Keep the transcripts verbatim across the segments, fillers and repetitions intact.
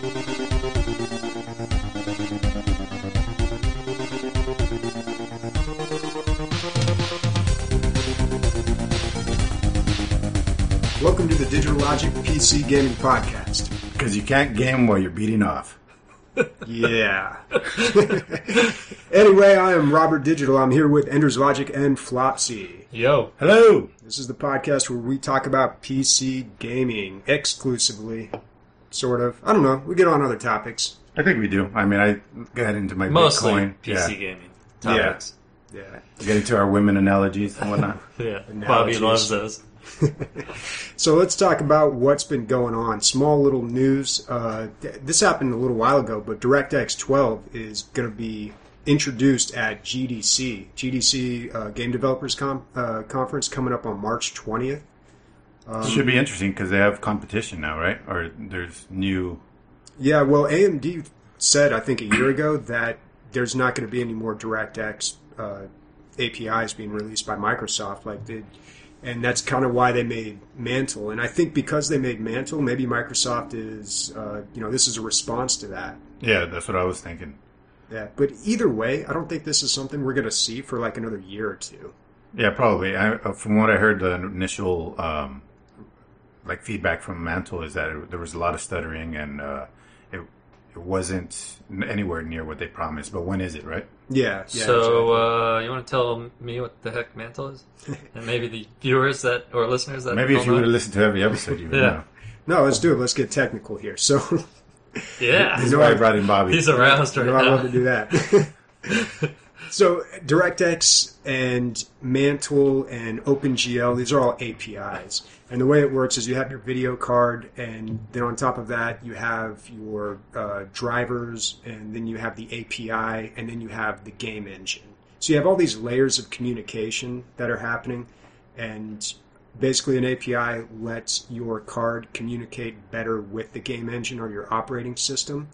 Welcome to the Digital Logic P C Gaming Podcast. Because you can't game while you're beating off. Yeah. Anyway, I am Robert Digital. I'm here with Ender's Logic and Flopsy. Yo. Hello. This is the podcast where we talk about P C gaming exclusively. Sort of. I don't know. We get on other topics. I think we do. I mean, I get into my Mostly Bitcoin. P C yeah. gaming topics. Yeah. Yeah. Get into our women analogies and whatnot. Yeah. Analogies. Bobby loves those. So let's talk about what's been going on. Small little news. Uh, th- this happened a little while ago, but DirectX twelve is going to be introduced at G D C. G D C uh, Game Developers Com- uh, Conference coming up on March twentieth. Um, Should be interesting because they have competition now, right? Or there's new... Yeah, well, A M D said, I think a year ago, that there's not going to be any more DirectX uh, A P Is being released by Microsoft like they... And that's kind of why they made Mantle. And I think because they made Mantle, maybe Microsoft is, uh, you know, this is a response to that. Yeah, that's what I was thinking. Yeah, but either way, I don't think this is something we're going to see for like another year or two. Yeah, probably. I, uh, from what I heard, the initial um, like feedback from Mantle is that it, there was a lot of stuttering and uh, it it wasn't anywhere near what they promised. But when is it, right? Yeah. yeah so, exactly. uh, you want to tell me what the heck Mantle is? And maybe the viewers that or listeners that Maybe don't if you know? would have listened to every episode, you would Yeah. know. No, let's do it. Let's get technical here. So, Yeah. This is why I brought in Bobby. He's aroused you right know, I now. love to do that. So, DirectX and Mantle and OpenGL, these are all A P Is. And the way it works is you have your video card, and then on top of that, you have your uh, drivers, and then you have the A P I, and then you have the game engine. So you have all these layers of communication that are happening, and basically an A P I lets your card communicate better with the game engine or your operating system.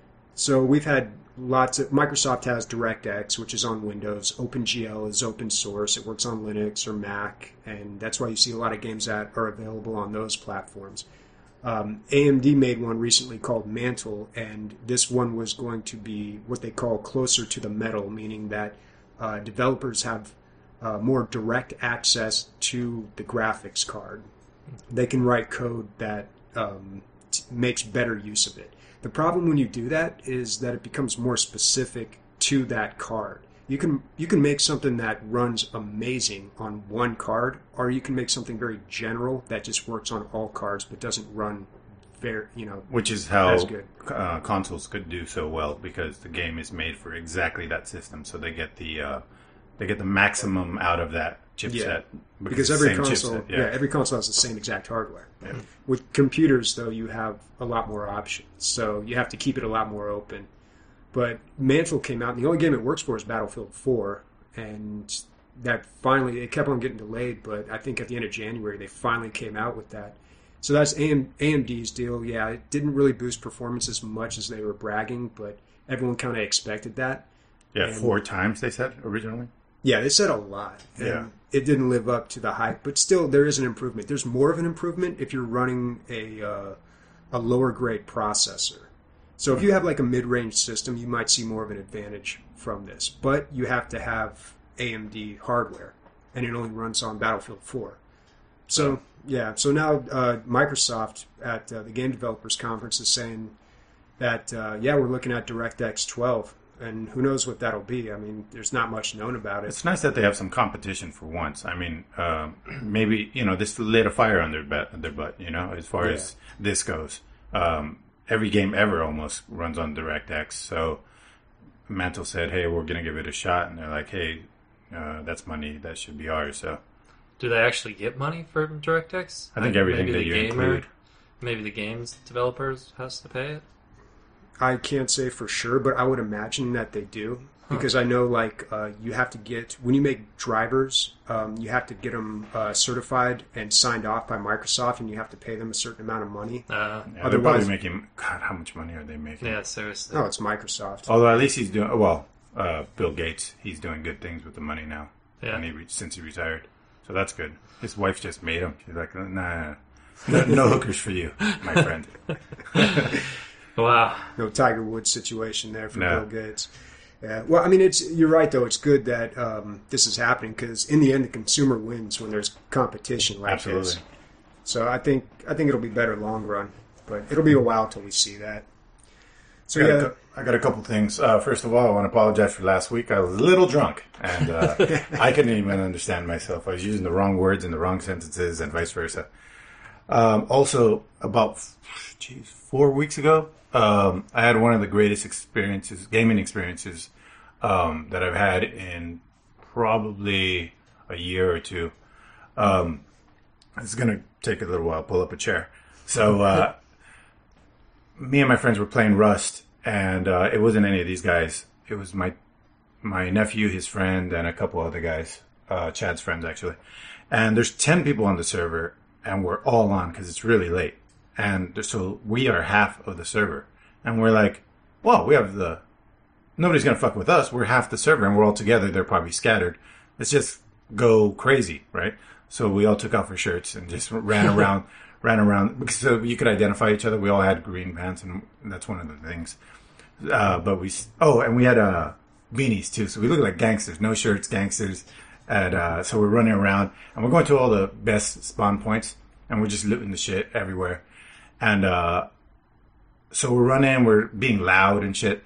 So we've had lots of... Microsoft has DirectX, which is on Windows. OpenGL is open source. It works on Linux or Mac, and that's why you see a lot of games that are available on those platforms. Um, A M D made one recently called Mantle, and this one was going to be what they call closer to the metal, meaning that uh, developers have uh, more direct access to the graphics card. They can write code that um, t- makes better use of it. The problem when you do that is that it becomes more specific to that card. You can you can make something that runs amazing on one card, or you can make something very general that just works on all cards but doesn't run very, you know, Which is how as good. uh, consoles could do so well because the game is made for exactly that system, so they get the uh, they get the maximum out of that chipset. Yeah. Because Because it's every the same console, chipset, yeah. every console has the same exact hardware. With computers, though, you have a lot more options, so you have to keep it a lot more open. But Mantle came out, and the only game it works for is Battlefield four, and that finally, it kept on getting delayed, but I think at the end of January, they finally came out with that. So that's A M D's deal. Yeah, it didn't really boost performance as much as they were bragging, but everyone kind of expected that. Yeah, And- four times they said originally. Yeah, they said a lot. And Yeah. it didn't live up to the hype, but still, there is an improvement. There's more of an improvement if you're running a uh, a lower grade processor. So if you have like a mid-range system, you might see more of an advantage from this. But you have to have A M D hardware, and it only runs on Battlefield four. So yeah, so now uh, Microsoft at uh, the Game Developers Conference is saying that uh, yeah, we're looking at DirectX twelve. And who knows what that'll be. I mean, there's not much known about it. It's nice that they have some competition for once. I mean, uh, maybe, you know, this lit a fire on their butt, their butt you know, as far Yeah. as this goes. Um, every game ever almost runs on DirectX. So Mantle said, hey, we're going to give it a shot. And they're like, hey, uh, that's money. That should be ours. So Do they actually get money from DirectX? I think Like, everything maybe that the you gamer, include. Maybe the games developers has to pay it? I can't say for sure, but I would imagine that they do. Because I know, like, uh, you have to get, when you make drivers, um, you have to get them uh, certified and signed off by Microsoft, and you have to pay them a certain amount of money. Uh, Yeah, they're Otherwise- probably making, God, how much money are they making? yeah, seriously. Oh, it's Microsoft. Although at least he's doing, well, uh, Bill Gates, he's doing good things with the money now. Yeah. And he re- since he retired. So that's good. His wife just made him. She's like, nah, no, no hookers for you, my friend. Wow. No Tiger Woods situation there for No. Bill Gates. Yeah. Well, I mean, it's you're right though. It's good that um, this is happening because in the end, the consumer wins when there's competition like Absolutely. this. So I think I think it'll be better long run, but it'll be a while till we see that. So I got, yeah, a, cou- I got a couple things. Uh, first of all, I want to apologize for last week. I was a little drunk, and uh, I couldn't even understand myself. I was using the wrong words in the wrong sentences, and vice versa. Um, also, about geez, four weeks ago, um, I had one of the greatest experiences, gaming experiences, um, that I've had in probably a year or two. Um, it's going to take a little while. Pull up a chair. So, uh, me and my friends were playing Rust, and uh, it wasn't any of these guys. It was my my nephew, his friend, and a couple other guys, uh, Chad's friends, actually. And there's ten people on the server, and we're all on because it's really late. And so we are half of the server. And we're like, well, we have the... Nobody's going to fuck with us. We're half the server, and we're all together. They're probably scattered. Let's just go crazy, right? So we all took off our shirts and just ran around, ran around. Because so you could identify each other. We all had green pants, and that's one of the things. Uh, but we... Oh, and we had uh, beanies, too. So we looked like gangsters. No shirts, gangsters. And uh, so we're running around, and we're going to all the best spawn points, and we're just looting the shit everywhere. And uh, so we're running, we're being loud and shit,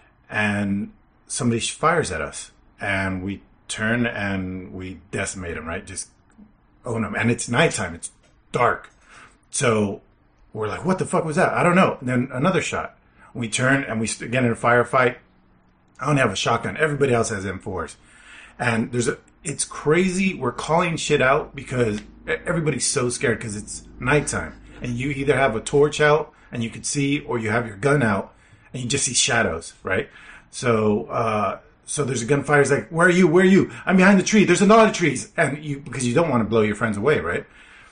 and somebody fires at us, and we turn and we decimate them, right? Just own them. And it's nighttime, it's dark. So we're like, what the fuck was that? I don't know. And then another shot. We turn and we get in a firefight. I don't have a shotgun. Everybody else has M fours. And there's a, it's crazy. We're calling shit out because everybody's so scared because it's nighttime. And you either have a torch out and you can see, or you have your gun out and you just see shadows, right? So, uh, so there's a gunfire. It's like, where are you? Where are you? I'm behind the tree. There's a lot of trees. And you, because you don't want to blow your friends away, right?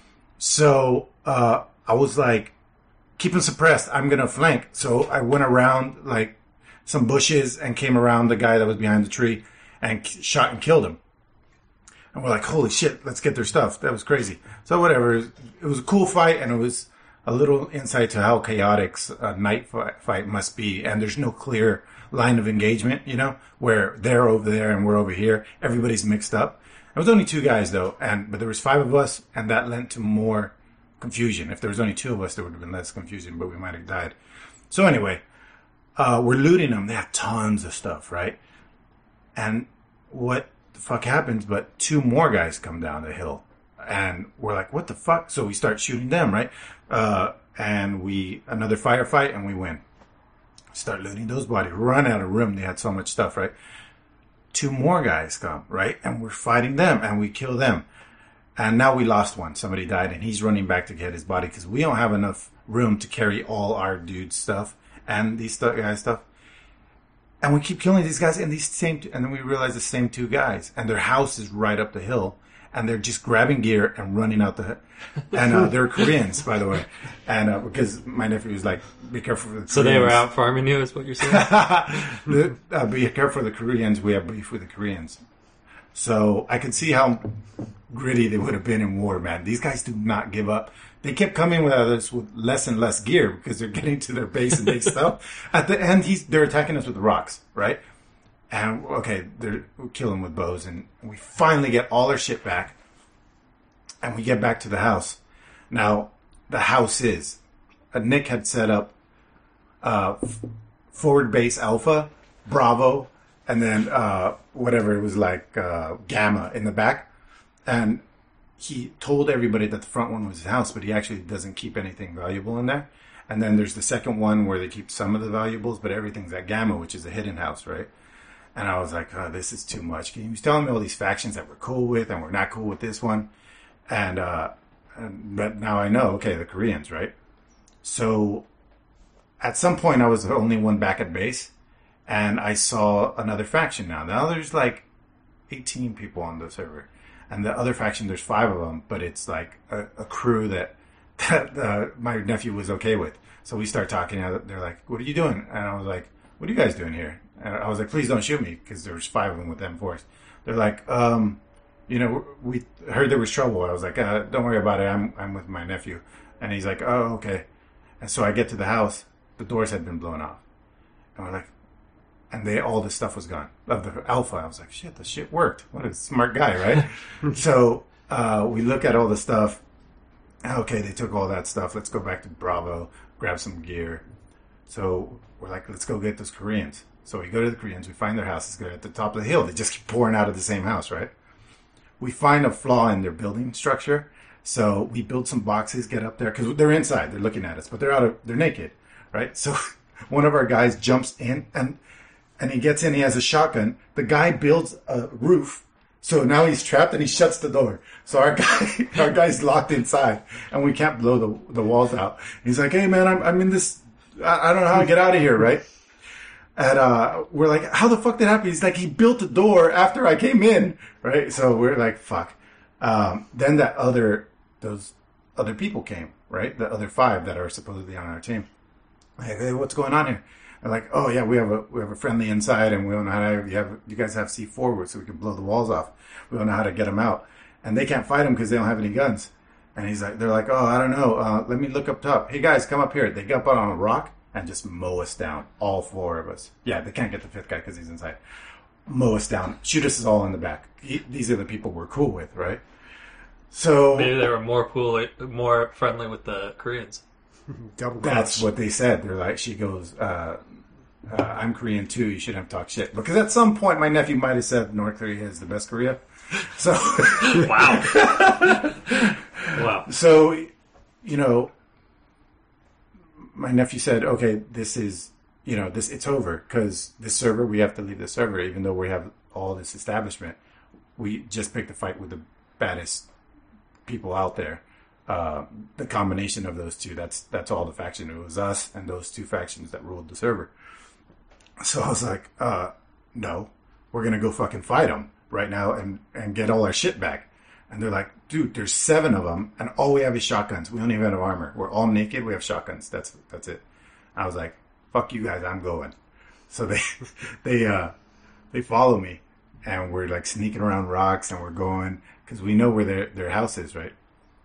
So, uh, I was like, keep them suppressed. I'm going to flank. So I went around like some bushes and came around the guy that was behind the tree and shot and killed him. And we're like, holy shit, let's get their stuff. That was crazy. So whatever. It was a cool fight, and it was a little insight to how chaotic a night fight must be. And there's no clear line of engagement, you know, where they're over there and we're over here. Everybody's mixed up. There was only two guys, though, and but there was five of us, and that lent to more confusion. If there was only two of us, there would have been less confusion, but we might have died. So anyway, uh, we're looting them. They have tons of stuff, right? And what the fuck happens, but two more guys come down the hill, and we're like, what the fuck? So we start shooting them, right? Uh, and we, another firefight, and we win. Start looting those bodies, run out of room. They had so much stuff, right? Two more guys come, right? And we're fighting them, and we kill them. And now we lost one. Somebody died, and he's running back to get his body because we don't have enough room to carry all our dude's stuff and these stu- guys' stuff. And we keep killing these guys, and these same, two, and then we realize the same two guys, and their house is right up the hill, and they're just grabbing gear and running out the, and uh, they're Koreans, by the way, and uh, because my nephew was like, "Be careful for the Koreans." So they were out farming you, is what you're saying? the, uh, be careful for the Koreans. We have beef with the Koreans, so I could see how gritty they would have been in war, man. These guys do not give up. They kept coming with us with less and less gear because they're getting to their base and big stuff. At the end, he's they're attacking us with rocks, right? And okay, they're we kill them with bows, and we finally get all our shit back, and we get back to the house. Now, the house is uh, Nick had set up uh, f- forward base Alpha, Bravo, and then uh, whatever it was like uh, Gamma in the back, and he told everybody that the front one was his house, but he actually doesn't keep anything valuable in there. And then there's the second one where they keep some of the valuables, but everything's at Gamma, which is a hidden house, right? And I was like, oh, this is too much. He was telling me all these factions that we're cool with, and we're not cool with this one. And, uh, and but now I know, okay, the Koreans, right? So at some point, I was the only one back at base, and I saw another faction now. Now there's like eighteen people on the server. And the other faction, there's five of them, but it's like a, a crew that, that uh, my nephew was okay with. So we start talking. They're like, what are you doing? And I was like, what are you guys doing here? And I was like, please don't shoot me, because there was five of them with M fours. They're like, um, you know, we heard there was trouble. I was like, uh, don't worry about it. I'm I'm with my nephew. And he's like, oh, okay. And so I get to the house. the doors had been blown off. And we're like, and they all this stuff was gone. Of the Alpha, I was like, shit, the shit worked. What a smart guy, right? So uh, we look at all the stuff. Okay, they took all that stuff. Let's go back to Bravo, grab some gear. So we're like, let's go get those Koreans. So we go to the Koreans. We find their houses. They're at the top of the hill. They just keep pouring out of the same house, right? We find a flaw in their building structure. So we build some boxes, get up there, because they're inside. They're looking at us, but they're out of, they're naked, right? So one of our guys jumps in and and he gets in. He has a shotgun. The guy builds a roof. So now he's trapped and he shuts the door. So our guy, our guy's locked inside and we can't blow the the walls out. He's like, hey man, I'm I'm in this. I, I don't know how to get out of here, right? And uh, we're like, how the fuck did that happen? He's like, he built the door after I came in, right? So we're like, fuck. Um, then that other, those other people came, right? The other five that are supposedly on our team. Like, hey, what's going on here? They're like, oh yeah, we have a we have a friendly inside, and we don't know how to. You have you guys have C four, so we can blow the walls off. We don't know how to get them out, and they can't fight them because they don't have any guns. And he's like, they're like, oh, I don't know. Uh, let me look up top. Hey guys, come up here. They get up on a rock and just mow us down, all four of us. Yeah, they can't get the fifth guy because he's inside. Mow us down, shoot us all in the back. He, these are the people we're cool with, right? So maybe they were more cool, more friendly with the Koreans. Double that's cross. what they said. They're like, she goes, uh, uh, I'm Korean too. You shouldn't have talked shit. Because at some point, my nephew might have said North Korea is the best Korea. So wow, wow. So, you know, my nephew said, okay, this is, you know, this it's over because this server, we have to leave the server, even though we have all this establishment. We just picked a fight with the baddest people out there. Uh, the combination of those two, that's that's all the faction. It was us and those two factions that ruled the server. So I was like, uh, no, we're going to go fucking fight them right now and, and get all our shit back. And they're like, dude, there's seven of them, and all we have is shotguns. We don't even have armor. We're all naked. We have shotguns. That's that's it. I was like, fuck you guys. I'm going. So they they uh, they follow me, and we're like sneaking around rocks, and we're going because we know where their their house is, right?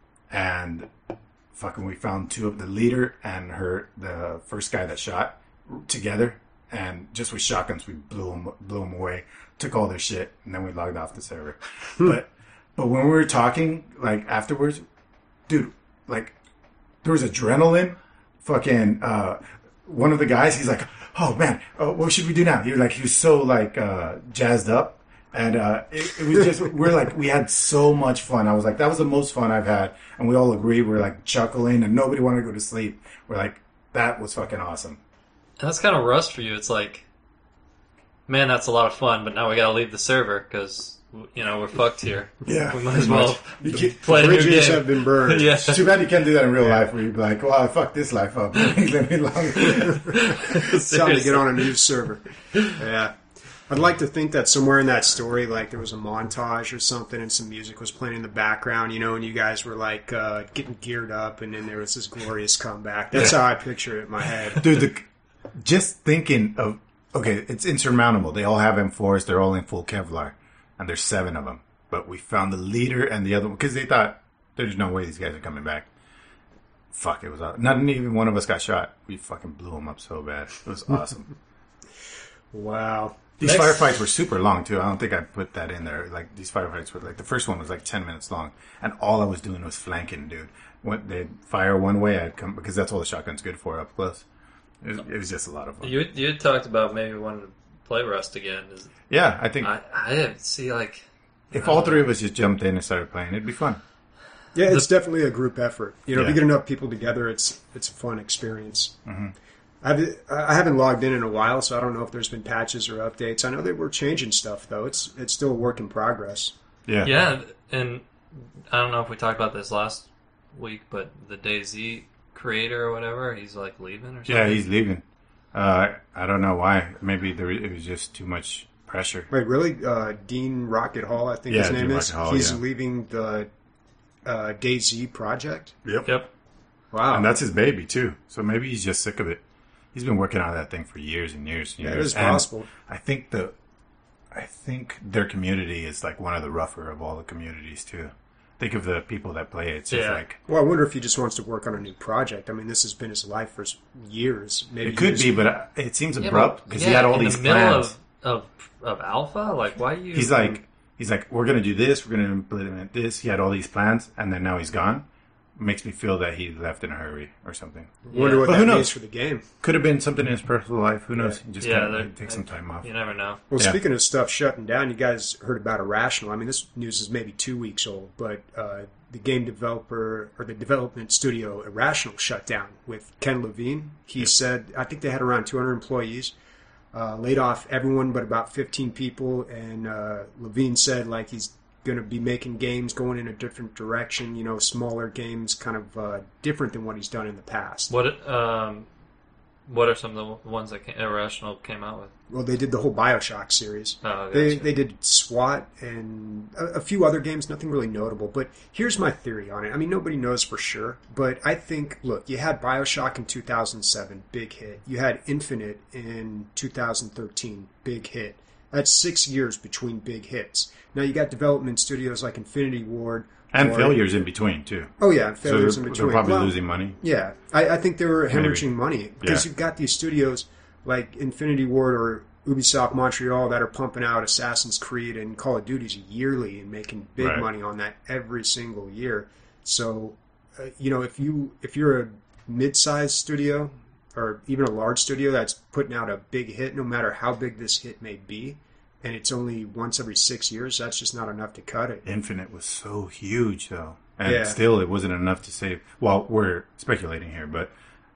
And fucking, we found two of the leader and her, the first guy that shot, together, and just with shotguns, we blew them blew them away, took all their shit, and then we logged off the server. but. But when we were talking, like, afterwards, dude, like, there was adrenaline. Fucking, uh, one of the guys, he's like, oh, man, uh, what should we do now? He was like, he was so, like, uh, jazzed up. And uh, it, it was just, we're like, we had so much fun. I was like, that was the most fun I've had. And we all agreed. We're, like, chuckling, and nobody wanted to go to sleep. We're like, that was fucking awesome. And that's kind of rust for you. It's like, man, that's a lot of fun, but now we gotta leave the server, because... you know, we're fucked here. Yeah. We might as well You can't- play a new bridges game. have been burned. Yeah. It's too bad you can't do that in real life where you'd be like, well, I fucked this life up. Let me long. It's time to get on a new server. Yeah. I'd like to think that somewhere in that story, like, there was a montage or something and some music was playing in the background, you know, and you guys were, like, uh, getting geared up, and then there was this glorious comeback. That's how I picture it in my head. Dude, the, just thinking of, okay, it's insurmountable. They all have M fours. They're all in full Kevlar. And there's seven of them. But we found the leader and the other one, because they thought, there's no way these guys are coming back. Fuck, it was awesome. Not even one of us got shot. We fucking blew them up so bad. It was awesome. Wow. These Next- firefights were super long, too. I don't think I put that in there. Like, these firefights were, like, the first one was, like, ten minutes long. And all I was doing was flanking, dude. When they'd fire one way, I'd come, because that's all the shotgun's good for up close. It was, it was just a lot of fun. You you had talked about maybe wanting to play Rust again. Is, Yeah, I think I I didn't see like if all three of us just jumped in and started playing, it'd be fun. Yeah, it's definitely a group effort. You know, Yeah. if you get enough people together, it's it's a fun experience. Mm-hmm. I've, I haven't logged in in a while, so I don't know if there's been patches or updates. I know they were changing stuff, though. It's it's still a work in progress. Yeah. yeah, and I don't know if we talked about this last week, but the DayZ creator or whatever, he's like leaving or something. Yeah, he's leaving. Uh, I don't know why. Maybe there, it was just too much pressure. Wait, really? Uh, Dean Rocket Hall, I think Yeah, his name Dean is. Rocket Hall, He's yeah. leaving the uh, DayZ project. Yep. Yep. Wow. And that's his baby too. So maybe he's just sick of it. He's been working on that thing for years and years and Yeah, years. it is And possible. I think the, I think their community is like one of the rougher of all the communities too. think of the people that play it. It's just Yeah. like Well, I wonder if he just wants to work on a new project. I mean, this has been his life for years. Maybe it could years. be, but uh, it seems Yeah, abrupt but- because yeah, he had all in these the middle plans. of, of of alpha. Like, why you? He's like, he's like, we're gonna do this, we're gonna implement this. He had all these plans, and then now he's gone. Makes me feel that he left in a hurry or something. I wonder Yeah. what But that who means knows? for the game. Could have been something in his personal life. Who knows? He just Yeah, can't they're- like, take some time off. you never know. Well, Yeah. speaking of stuff shutting down, you guys heard about Irrational. I mean, this news is maybe two weeks old, but uh, the game developer or the development studio Irrational shut down with Ken Levine. He Yep. said, I think they had around two hundred employees, uh, laid off everyone but about fifteen people, and uh, Levine said like he's going to be making games going in a different direction, you know, smaller games, kind of uh, different than what he's done in the past. What um, what are some of the ones that came, Irrational came out with? Well, they did the whole Bioshock series. Oh, They gotcha. they did SWAT and a, a few other games, nothing really notable. But here's my theory on it. I mean, nobody knows for sure, but I think, look, you had Bioshock in two thousand seven, big hit. You had Infinite in two thousand thirteen, big hit. That's six years between big hits. Now you got development studios like Infinity Ward. And or- failures in between too. Oh yeah, and So failures they're, in they're between. probably Well, losing money. yeah, I, I think they were Maybe. hemorrhaging money because Yeah. you've got these studios like Infinity Ward or Ubisoft Montreal that are pumping out Assassin's Creed and Call of Duties yearly and making big Right. money on that every single year. So, uh, you know, if you if you're a mid-sized studio or even a large studio that's putting out a big hit, no matter how big this hit may be, and it's only once every six years, that's just not enough to cut it. Infinite was so huge though, and Yeah. still it wasn't enough to save. Well, we're speculating here, but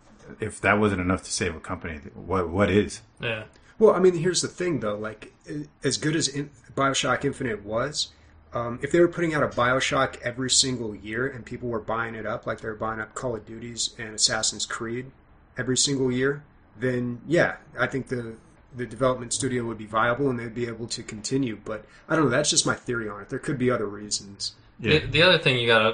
if that wasn't enough to save a company, what what is? Yeah. Well, I mean, here's the thing, though. Like, as good as in- Bioshock Infinite was, um, if they were putting out a Bioshock every single year and people were buying it up, like they were buying up Call of Duties and Assassin's Creed every single year, then yeah, I think the the development studio would be viable and they'd be able to continue. But I don't know. That's just my theory on it. There could be other reasons. Yeah. The, the other thing you gotta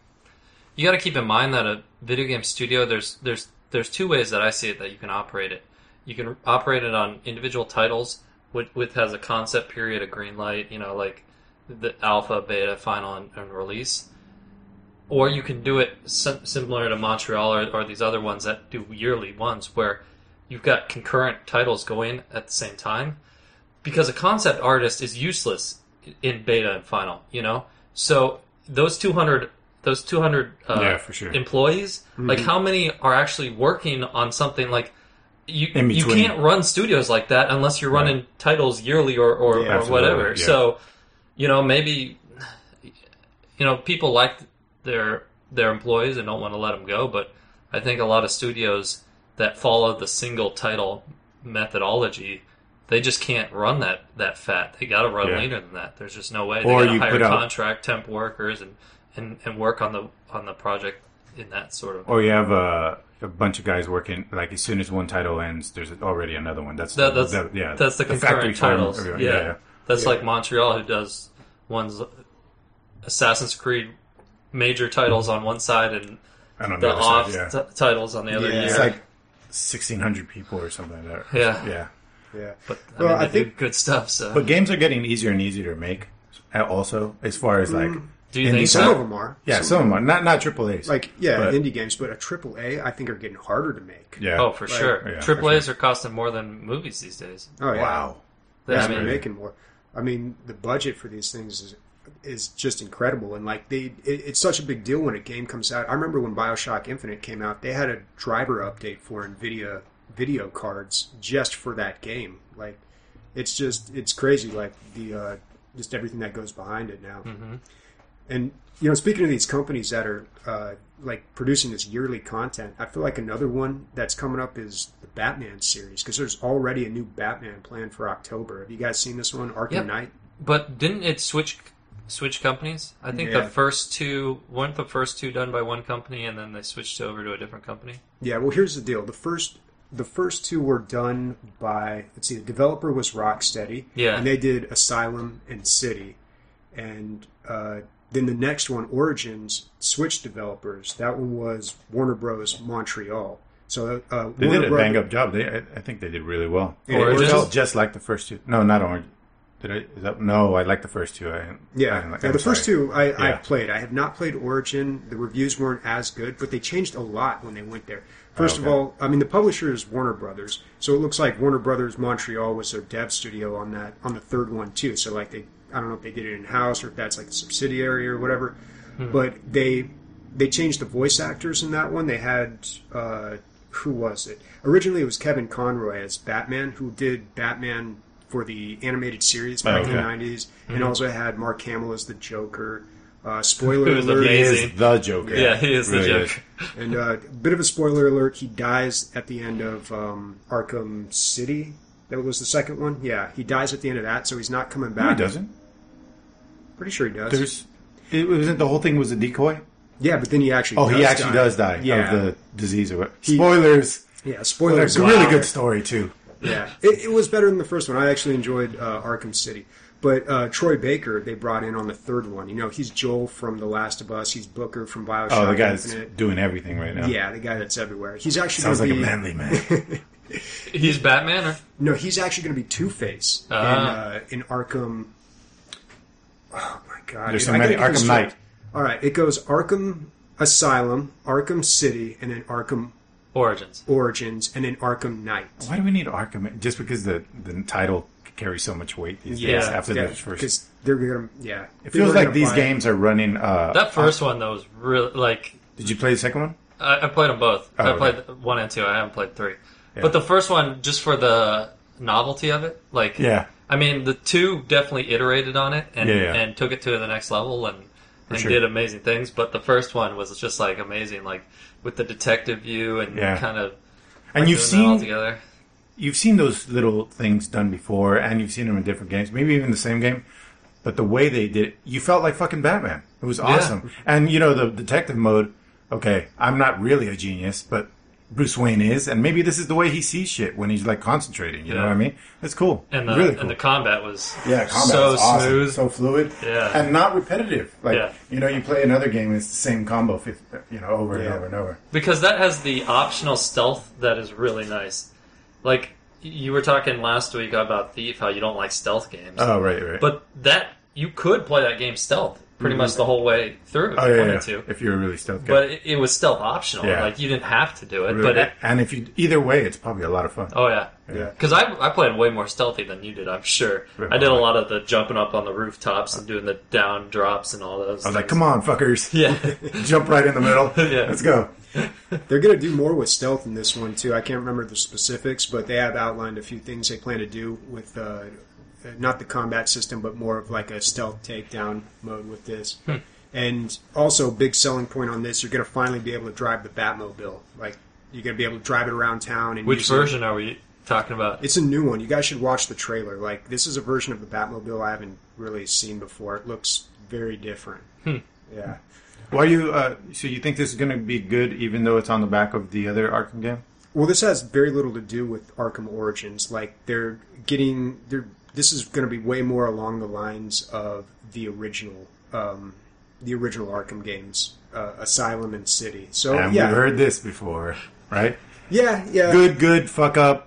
you gotta keep in mind that a video game studio there's there's there's two ways that I see it that you can operate it. You can operate it on individual titles, which, which has a concept period, a green light, you know, like the alpha, beta, final, and, and release. Or you can do it sim- similar to Montreal or, or these other ones that do yearly ones, where you've got concurrent titles going at the same time. Because a concept artist is useless in beta and final, you know. So those two hundred, those two hundred uh, Yeah, for sure. employees, like how many are actually working on something like you? In You between. can't run studios like that unless you're running titles yearly or or, Yeah, or absolutely, whatever. yeah. So, you know, maybe you know people like their their employees and don't want to let them go, but I think a lot of studios that follow the single title methodology, they just can't run that, that fat. They got to run Yeah. leaner than that. There's just no way. They Or got to you hire put out- contract temp workers and, and, and work on the on the project in that sort of. Or you have a, a bunch of guys working. Like as soon as one title ends, there's already another one. That's That, that's that- yeah. that's the, factory concurrent farm, titles. everyone- Yeah. yeah, yeah. That's Yeah. like Montreal, who does one's Assassin's Creed major titles on one side and And on the the other off side, yeah. t- titles on the other. Yeah. year. It's like sixteen hundred people or something like that. Yeah. yeah. Yeah. But I Well, mean, they I do think- good stuff. So But games are getting easier and easier to make. uh, Also, as far as like, do you indie think Some so? of them are. yeah, some of them are not not triple A's. Like, yeah, But- indie games, but a triple A, I think, are getting harder to make. yeah. Oh, for Like- sure. Yeah, for Triple A's are costing more than movies these days. Oh, yeah. Wow. They Yeah, should I be mean- making more. I mean, the budget for these things is is just incredible, and like they, it, it's such a big deal when a game comes out. I remember when Bioshock Infinite came out, they had a driver update for Nvidia video cards just for that game. Like, it's just it's crazy. Like the uh, just everything that goes behind it now. Mm-hmm. And you know, speaking of these companies that are uh, like producing this yearly content, I feel like another one that's coming up is the Batman series because there's already a new Batman planned for October. Have you guys seen this one, Arkham Yep. Knight? But didn't it switch switch companies? I think Yeah. the first two weren't the first two done by one company, and then they switched over to a different company. Yeah. Well, here's the deal: the first the first two were done by let's see, the developer was Rocksteady, Yeah. and they did Asylum and City, and uh, then the next one, Origins, switched developers. That one was Warner Bros. Montreal. So uh, They Warner did a Bros. bang up job. They, I, I think they did really well. Yeah, It Origins? felt just like the first two. No, not Orange. Did I? Is that, no, I like the first two. I, Yeah, I, yeah I'm the first sorry. two I, Yeah. I've played. I have not played Origin. The reviews weren't as good, but they changed a lot when they went there. First Oh, of okay. all, I mean the publisher is Warner Brothers, so it looks like Warner Brothers Montreal was their dev studio on that on the third one too. So like they, I don't know if they did it in house or if that's like a subsidiary or whatever, Hmm. but they they changed the voice actors in that one. They had uh, who was it? Originally it was Kevin Conroy as Batman, who did Batman for the animated series back Oh, in the okay. nineties, Hmm. and also had Mark Hamill as the Joker. Uh, spoiler Who was alert! He amazing. is the Joker. Yeah, he is the Really Joker. And uh, a bit of a spoiler alert: he dies at the end of um, Arkham City. That was the second one. Yeah, he dies at the end of that, so he's not coming No, back. he doesn't. Pretty sure he does. There's. It wasn't the whole thing was a decoy. Yeah, but then he actually. Oh, does he actually die. does die Yeah, of the disease or what? He- Spoilers. yeah. Well, Spoilers. it's a really Wow. good story too. Yeah, it, it was better than the first one. I actually enjoyed uh, Arkham City. But uh, Troy Baker, they brought in on the third one. You know, he's Joel from The Last of Us. He's Booker from Bioshock Oh, the guy that's Infinite. doing everything right now. Yeah, the guy that's everywhere. He's actually Sounds like gonna a be, manly man. He's Batman, or No, he's actually going to be Two Face in, Ah. uh, in Arkham. Oh my god! There's dude, so I many. gotta get this Arkham straight. Knight. All right, it goes Arkham Asylum, Arkham City, and then Arkham Origins. Origins, and then Arkham Knight. Why do we need Arkham? Just because the, the title carries so much weight these Yeah, days after Yeah, the first. because they're gonna. Yeah, It They feels were like gonna these buy- games are running. Uh, That first one, though, was really like Did you play the second one? I, I played them both. Oh, I okay. played one and two. I haven't played three. Yeah. But the first one, just for the novelty of it, like Yeah. I mean, the two definitely iterated on it and Yeah, yeah. and took it to the next level and and sure. did amazing things. But the first one was just like amazing, like with the detective view and Yeah. kind of And like, you've doing that all seen together. you've seen those little things done before, and you've seen them in different games, maybe even the same game. But the way they did it, you felt like fucking Batman. It was awesome. And you know the detective mode. Okay, I'm not really a genius, but Bruce Wayne is, and maybe this is the way he sees shit when he's like concentrating. You know Yeah. what I mean? It's cool. And the really cool. and the combat was Yeah, combat so is awesome. smooth. So fluid, Yeah. and not repetitive. Like Yeah. you know, you play another game, it's the same combo, fifty, you know, over and Yeah. over and over. Because that has the optional stealth that is really nice. Like you were talking last week about Thief, how you don't like stealth games. Oh right, right. But that you could play that game stealth pretty much the whole way through if oh you yeah, wanted yeah. to. If you're a really stealth guy, But it, it was stealth optional. Yeah. Like you didn't have to do it. Really- But it, and if you either way, it's probably a lot of fun. oh yeah, Yeah. because I I played way more stealthy than you did. I'm sure. I did a lot of the jumping up on the rooftops and doing the down drops and all those. I was like, "Come on, fuckers! Yeah. Jump right in the middle. Yeah. Let's go." They're going to do more with stealth in this one too. I can't remember the specifics, but they have outlined a few things they plan to do with uh, not the combat system, but more of like a stealth takedown mode with this. Hmm. And also, big selling point on this, you're going to finally be able to drive the Batmobile. Like you're going to be able to drive it around town. And Which use it. version are we talking about? It's a new one. You guys should watch the trailer. Like this is a version of the Batmobile I haven't really seen before. It looks very different. Hmm. Yeah. Why you? Uh, so you think this is going to be good, even though it's on the back of the other Arkham game? Well, this has very little to do with Arkham Origins. Like they're getting, they're this is going to be way more along the lines of the original, um, the original Arkham games, uh, Asylum and City. So and yeah, we've heard this before, right? yeah, yeah, Good, good, fuck up.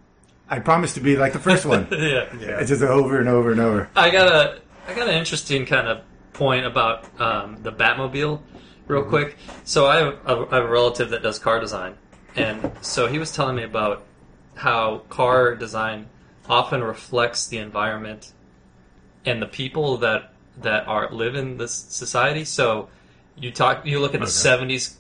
I promise to be like the first one. yeah. yeah. It's just over and over and over. I got a I got an interesting kind of point about um, the Batmobile, real Mm-hmm. quick. So I have, a, I have a relative that does car design, and so he was telling me about how car design often reflects the environment and the people that that are live in this society. So you talk, you look at the Okay. seventies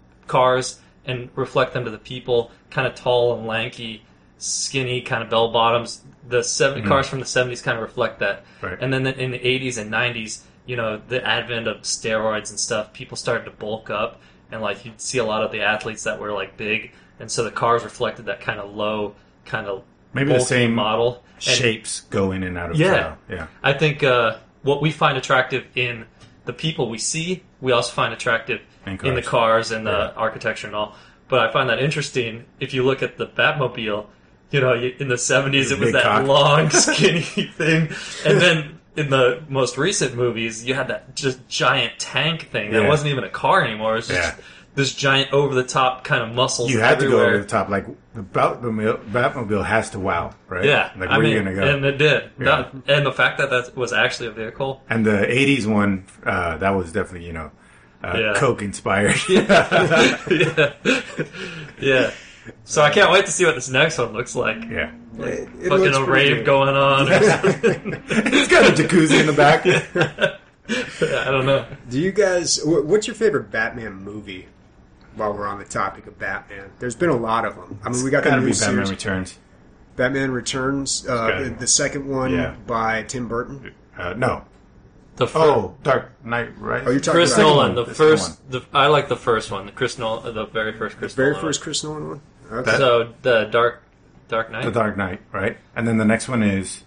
cars and reflect them to the people, kind of tall and lanky, skinny, kind of bell bottoms. The seventy Mhm. cars from the seventies kind of reflect that. Right. And then in the eighties and nineties, you know, the advent of steroids and stuff, people started to bulk up, and like you'd see a lot of the athletes that were like big, and so the cars reflected that kind of low, kind of Maybe the bulky same model. And Shapes go in and out of Yeah. style. Yeah. I think uh, what we find attractive in the people we see, we also find attractive In in the cars. cars and the Yeah. architecture and all. But I find that interesting. If you look at the Batmobile, you know, you- in the seventies The it was big that cock. long, skinny thing, and then in the most recent movies, you had that just giant tank thing that Yeah. wasn't even a car anymore. It was just Yeah. this giant over the top kind of muscles. You had everywhere. to go over the top. Like the Batmobile, Batmobile has to wow, right? Yeah, Like I where are mean, you gonna go? and it did. Yeah. That- and the fact that that was actually a vehicle. And the eighties one, uh, that was definitely you know, uh, Yeah. Coke inspired. yeah, yeah. So I can't wait to see what this next one looks like. yeah. It, it Fucking looks a pretty rave good. going on. Or something. It's got a jacuzzi in the back. I don't know. Do you guys? wh- What's your favorite Batman movie? While we're on the topic of Batman, there's been a lot of them. I mean, we got the Gotta new be Batman series, Returns. Batman Returns, uh, gotta the, be. the second one Yeah. by Tim Burton. Uh, no. The fir- Oh, Dark Knight, right? Oh, you're talking Chris about Nolan, the This first. The, I like the first one. The Chris Nolan, the very first Chris the very Nolan. first Chris Nolan one. Okay. That- So the Dark, Dark Knight. The Dark Knight, right? And then the next one is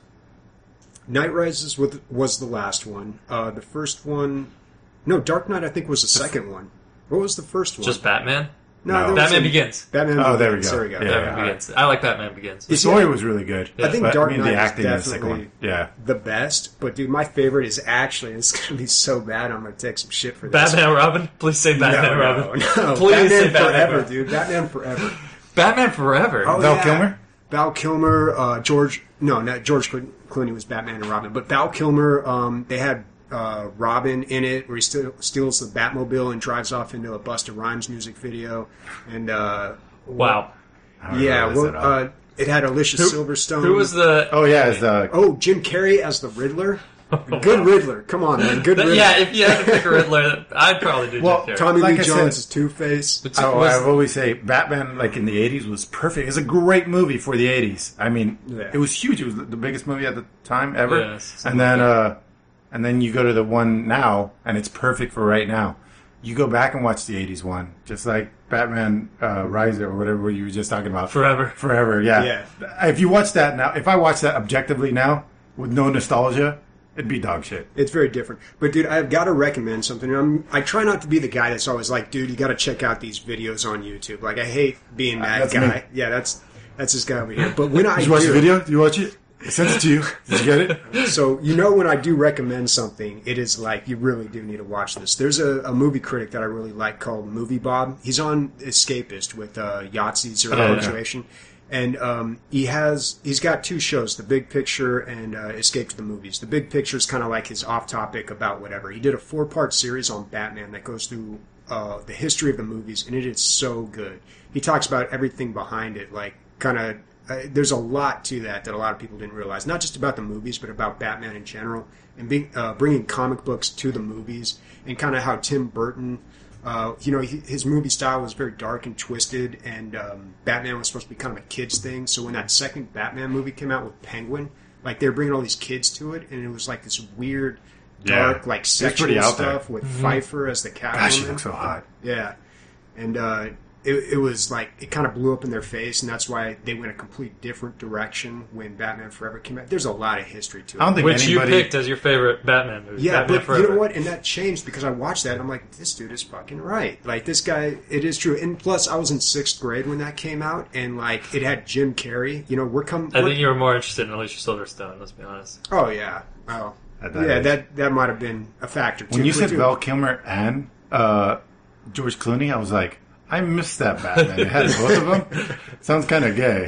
Night Rises was, was the last one. Uh, the first one, no, Dark Knight I think was the second one. What was the first one? Just Batman. no, No. there was Batman a- Begins. Batman. Oh, there we Begins. go. There we go. Yeah, Batman yeah. Begins. I like Batman Begins. the You see, story I- was really good. I think but, Dark I mean, Knight the is acting in the second definitely one. Yeah. the best. But dude, my favorite is actually it's going to be so bad. I'm going to take some shit for this. Batman Robin. Please say Batman no, Robin. no, no. Please Batman say Batman Forever, Robin. dude. Batman Forever. Batman Forever. Oh, Val yeah. Kilmer? Val Kilmer, uh, George. No, not George Clo- Clooney was Batman and Robin, but Val Kilmer. Um, they had uh, Robin in it, where he still steals the Batmobile and drives off into a Busta Rhymes music video, and uh, Wow. I don't yeah, know, is well, it, uh, uh, it had Alicia Who- Silverstone. Who was the? oh, yeah, it's the. Oh, Jim Carrey as the Riddler. Good Riddler. Come on, man. Good Riddler. Yeah, if you had to pick a Riddler, I'd probably do Well, Jim Carrey. Tommy Like Lee I said- Jones is Two Face. But Oh, was- I've always say Batman, like in the eighties, was perfect. It's a great movie for the eighties. I mean, Yeah. it was huge. It was the biggest movie at the time ever. Yes. and then, uh, and then you go to the one now, and it's perfect for right now. You go back and watch the eighties one, just like Batman uh, Rise or whatever you were just talking about. Forever. Forever, yeah. Yeah. If you watch that now, if I watch that objectively now with no nostalgia, it'd be dog shit. It's very different. But dude, I've got to recommend something. I'm, I try not to be the guy that's always like, dude, you got to check out these videos on YouTube. Like, I hate being that that's guy. me. Yeah, that's that's this guy over here. But when I Did you watch do, the video? Did you watch it? I sent it to you. Did you get it? so you know when I do recommend something, it is like you really do need to watch this. There's a, a movie critic that I really like called Movie Bob. He's on Escapist with uh, Yahtzee Zero Oh, okay. Punctuation. And um, he has he's got two shows, The Big Picture and uh, Escape to the Movies. The Big Picture is kind of like his off topic about whatever. He did a four part series on Batman that goes through uh, the history of the movies, and it is so good. He talks about everything behind it, like kind of. Uh, there's a lot to that that a lot of people didn't realize, not just about the movies, but about Batman in general, and being, uh, bringing comic books to the movies, and kind of how Tim Burton. Uh, you know, he, his movie style was very dark and twisted, and um, Batman was supposed to be kind of a kid's thing. So when that second Batman movie came out with Penguin, like they were bringing all these kids to it, and it was like this weird, dark, Yeah. like It's pretty sexual out there. stuff with Pfeiffer as the Catwoman. Gosh, she looks so hot. Yeah, and uh, it, it was like it kind of blew up in their face, and that's why they went a complete different direction when Batman Forever came out. There's a lot of history to it. I don't think Which anybody. you picked as your favorite Batman movie. Yeah, Batman but Forever. you know what? And that changed because I watched that and I'm like, this dude is fucking right. Like, this guy, it is true. And plus, I was in sixth grade when that came out, and like, it had Jim Carrey. You know, we're coming. I think you were more interested in Alicia Silverstone. Let's be honest. Oh yeah. Oh. At that Yeah, age. that that might have been a factor too. When you But said dude, Val Kilmer and uh, George Clooney, I was like, I missed that Batman. It had both of them. Sounds kind of gay.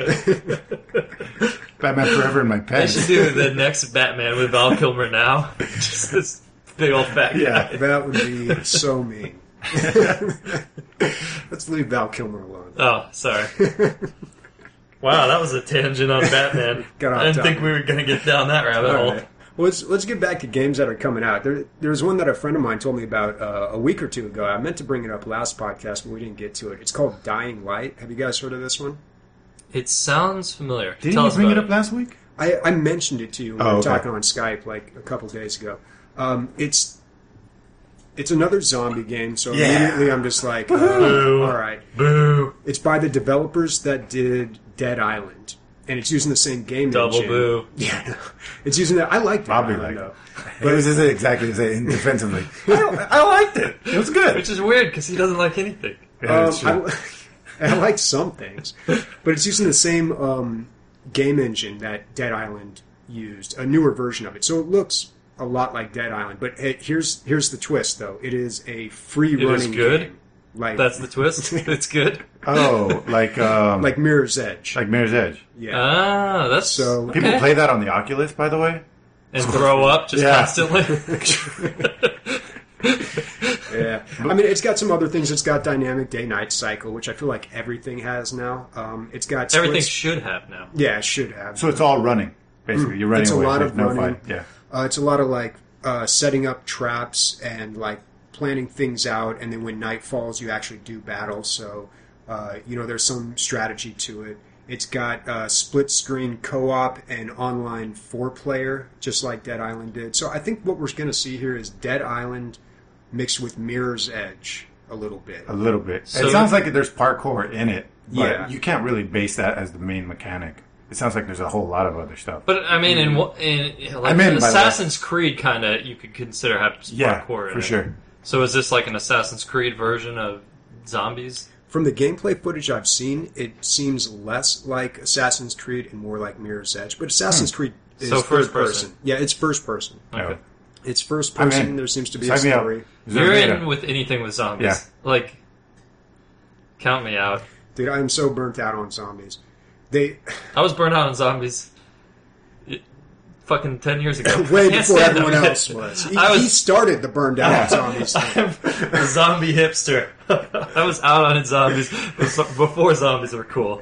Batman Forever in my They pen. should do the next Batman with Val Kilmer now. Just this big old fat guy. Yeah. that would be so mean. Let's leave Val Kilmer alone. Oh, sorry. Wow, that was a tangent on Batman. Got off I didn't think topic. we were going to get down that rabbit All hole. right. Well, let's let's get back to games that are coming out. There, there's one that a friend of mine told me about uh, a week or two ago. I meant to bring it up last podcast, but we didn't get to it. It's called Dying Light. Have you guys heard of this one? It sounds familiar. Didn't Tell you us bring it about up last week? I, I mentioned it to you when Oh, we were okay. talking on Skype like a couple days ago. Um, it's it's another zombie game, so Yeah. immediately I'm just like, uh, Boo. all right. Boo. It's by the developers that did Dead Island, and it's using the same game Double engine. boo. Yeah, no. It's using that. I like Dead Bobby Island, liked though. But this isn't exactly the same defensively. I, I liked it. It was good. Which is weird because he doesn't like anything. Yeah, Um, it's true. I, I like some things, but it's using the same um, game engine that Dead Island used, a newer version of it. So it looks a lot like Dead Island. But hey, here's here's the twist, though. It is a free It is running good? game. Like That's the twist. It's good. Oh, like um, like Mirror's Edge. like Mirror's Edge. yeah. Ah, that's So- People okay. play that on the Oculus, by the way. and throw up just Yeah. constantly. Yeah, I mean, it's got some other things. It's got dynamic day-night cycle, which I feel like everything has now. Um, it's got Everything splits- should have now. yeah, it should have. So it's all running, basically. You're running It's a away. lot There's of no running. fight. Yeah. Uh, it's a lot of like uh, setting up traps and like planning things out, and then when night falls, you actually do battle. So uh, you know, there's some strategy to it. It's got uh, split-screen co-op and online four-player, just like Dead Island did. So I think what we're going to see here is Dead Island mixed with Mirror's Edge a little bit. A little bit. So- it sounds like there's parkour in it, but Yeah. you can't really base that as the main mechanic. It sounds like there's a whole lot of other stuff. But I mean, in what- in like I mean, by Assassin's Creed, kind of you could consider having yeah, parkour in for it. sure. So is this like an Assassin's Creed version of zombies? From the gameplay footage I've seen, it seems less like Assassin's Creed and more like Mirror's Edge. But Assassin's Creed is So first third person. Yeah, it's first person. Okay. No. It's first I'm person. in. There seems to be Sign a me up. story. Is there You're beta? in with anything with zombies. Yeah. Like, count me out. Dude, I am so burnt out on zombies. They I was burnt out on zombies y- fucking ten years ago. way I can't before stand everyone them. else was. He, I was- he started the burned out on zombies thing. I'm a zombie hipster. I was out on zombies before zombies were cool.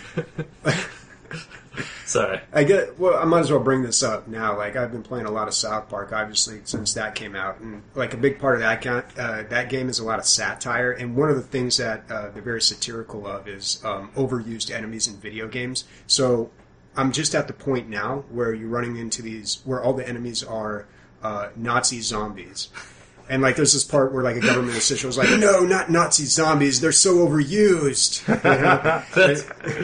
Sorry. I get. Well, I might as well bring this up now. Like I've been playing a lot of South Park, obviously, since that came out, and like a big part of that count, uh, that game is a lot of satire. And one of the things that uh, they're very satirical of is um, overused enemies in video games. So I'm just at the point now where you're running into these, where all the enemies are uh, Nazi zombies. And like, there's this part where like a government official was like, "No, not Nazi zombies. They're so overused." You know? That's,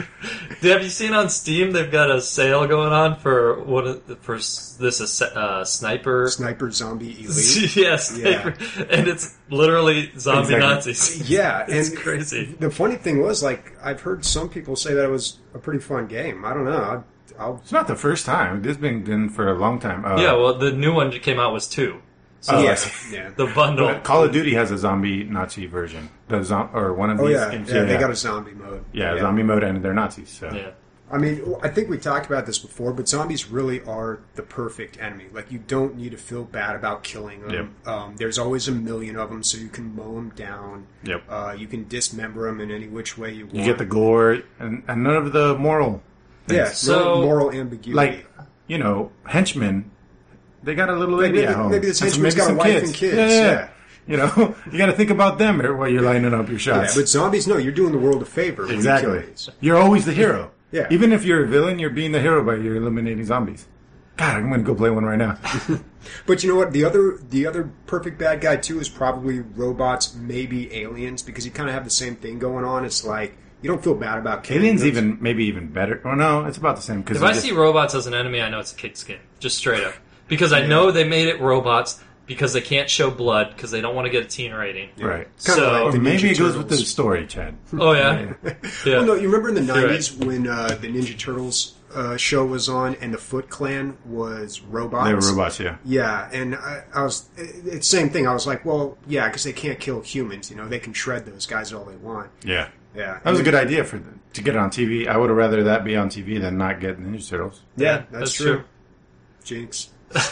have you seen on Steam? They've got a sale going on for what is- for s- this uh, sniper. Sniper zombie elite. yeah, sniper, and it's literally zombie Exactly. Nazis. Yeah, It's and crazy. The funny thing was, like, I've heard some people say that it was a pretty fun game. I don't know. I'll, I'll It's not the first time. This has been done for a long time. Uh, Yeah, well, the new one that came out was two. So Oh, yeah, yes. yeah. the bundle. but Call of Duty has a zombie Nazi version. The zom- or one of Oh these yeah, games. yeah, they got a zombie mode. yeah, zombie mode, and they're Nazis. So Yeah. I mean, I think we talked about this before, but zombies really are the perfect enemy. Like, you don't need to feel bad about killing them. Um, there's always a million of them, so you can mow them down. Yep. Uh, you can dismember them in any which way you want. you get the gore and, and none of the moral. yeah, things. no So- moral ambiguity. Like, you know, henchmen. They got a little Maybe- lady at home. maybe this And henchman's got a some wife and kids, Yeah, yeah, yeah. yeah. You know, you got to think about them while you're lining up your yeah, shots. but zombies, no, you're doing the world a favor. when you exactly. kill these. You're always the hero. Yeah. Even if you're a villain, you're being the hero by you're eliminating zombies. God, I'm going to go play one right now. But you know what? The other the other perfect bad guy too is probably robots, maybe aliens, because you kind of have the same thing going on. It's like you don't feel bad about killing Aliens those- even maybe even better. Oh no, it's about the same. Cause If they're I just- see robots as an enemy, I know it's a kid's game. Just straight up. Because I know they made it robots because they can't show blood because they don't want to get a teen rating. right, Kinda So- like or the maybe Ninja it goes with the Turtles. story, Chad. Oh, yeah? Yeah. Well, no, you remember in the You're right. nineties when uh, the Ninja Turtles uh, show was on and the Foot Clan was robots? They were robots, yeah. Yeah, and I, I was it- it's the same thing. I was like, well, yeah, because they can't kill humans. You know, they can shred those guys all they want. Yeah. Yeah, That was a good idea for to get it on T V. I would have rather that be on T V than not get Ninja Turtles. Yeah, that's, That's true. true. Jinx.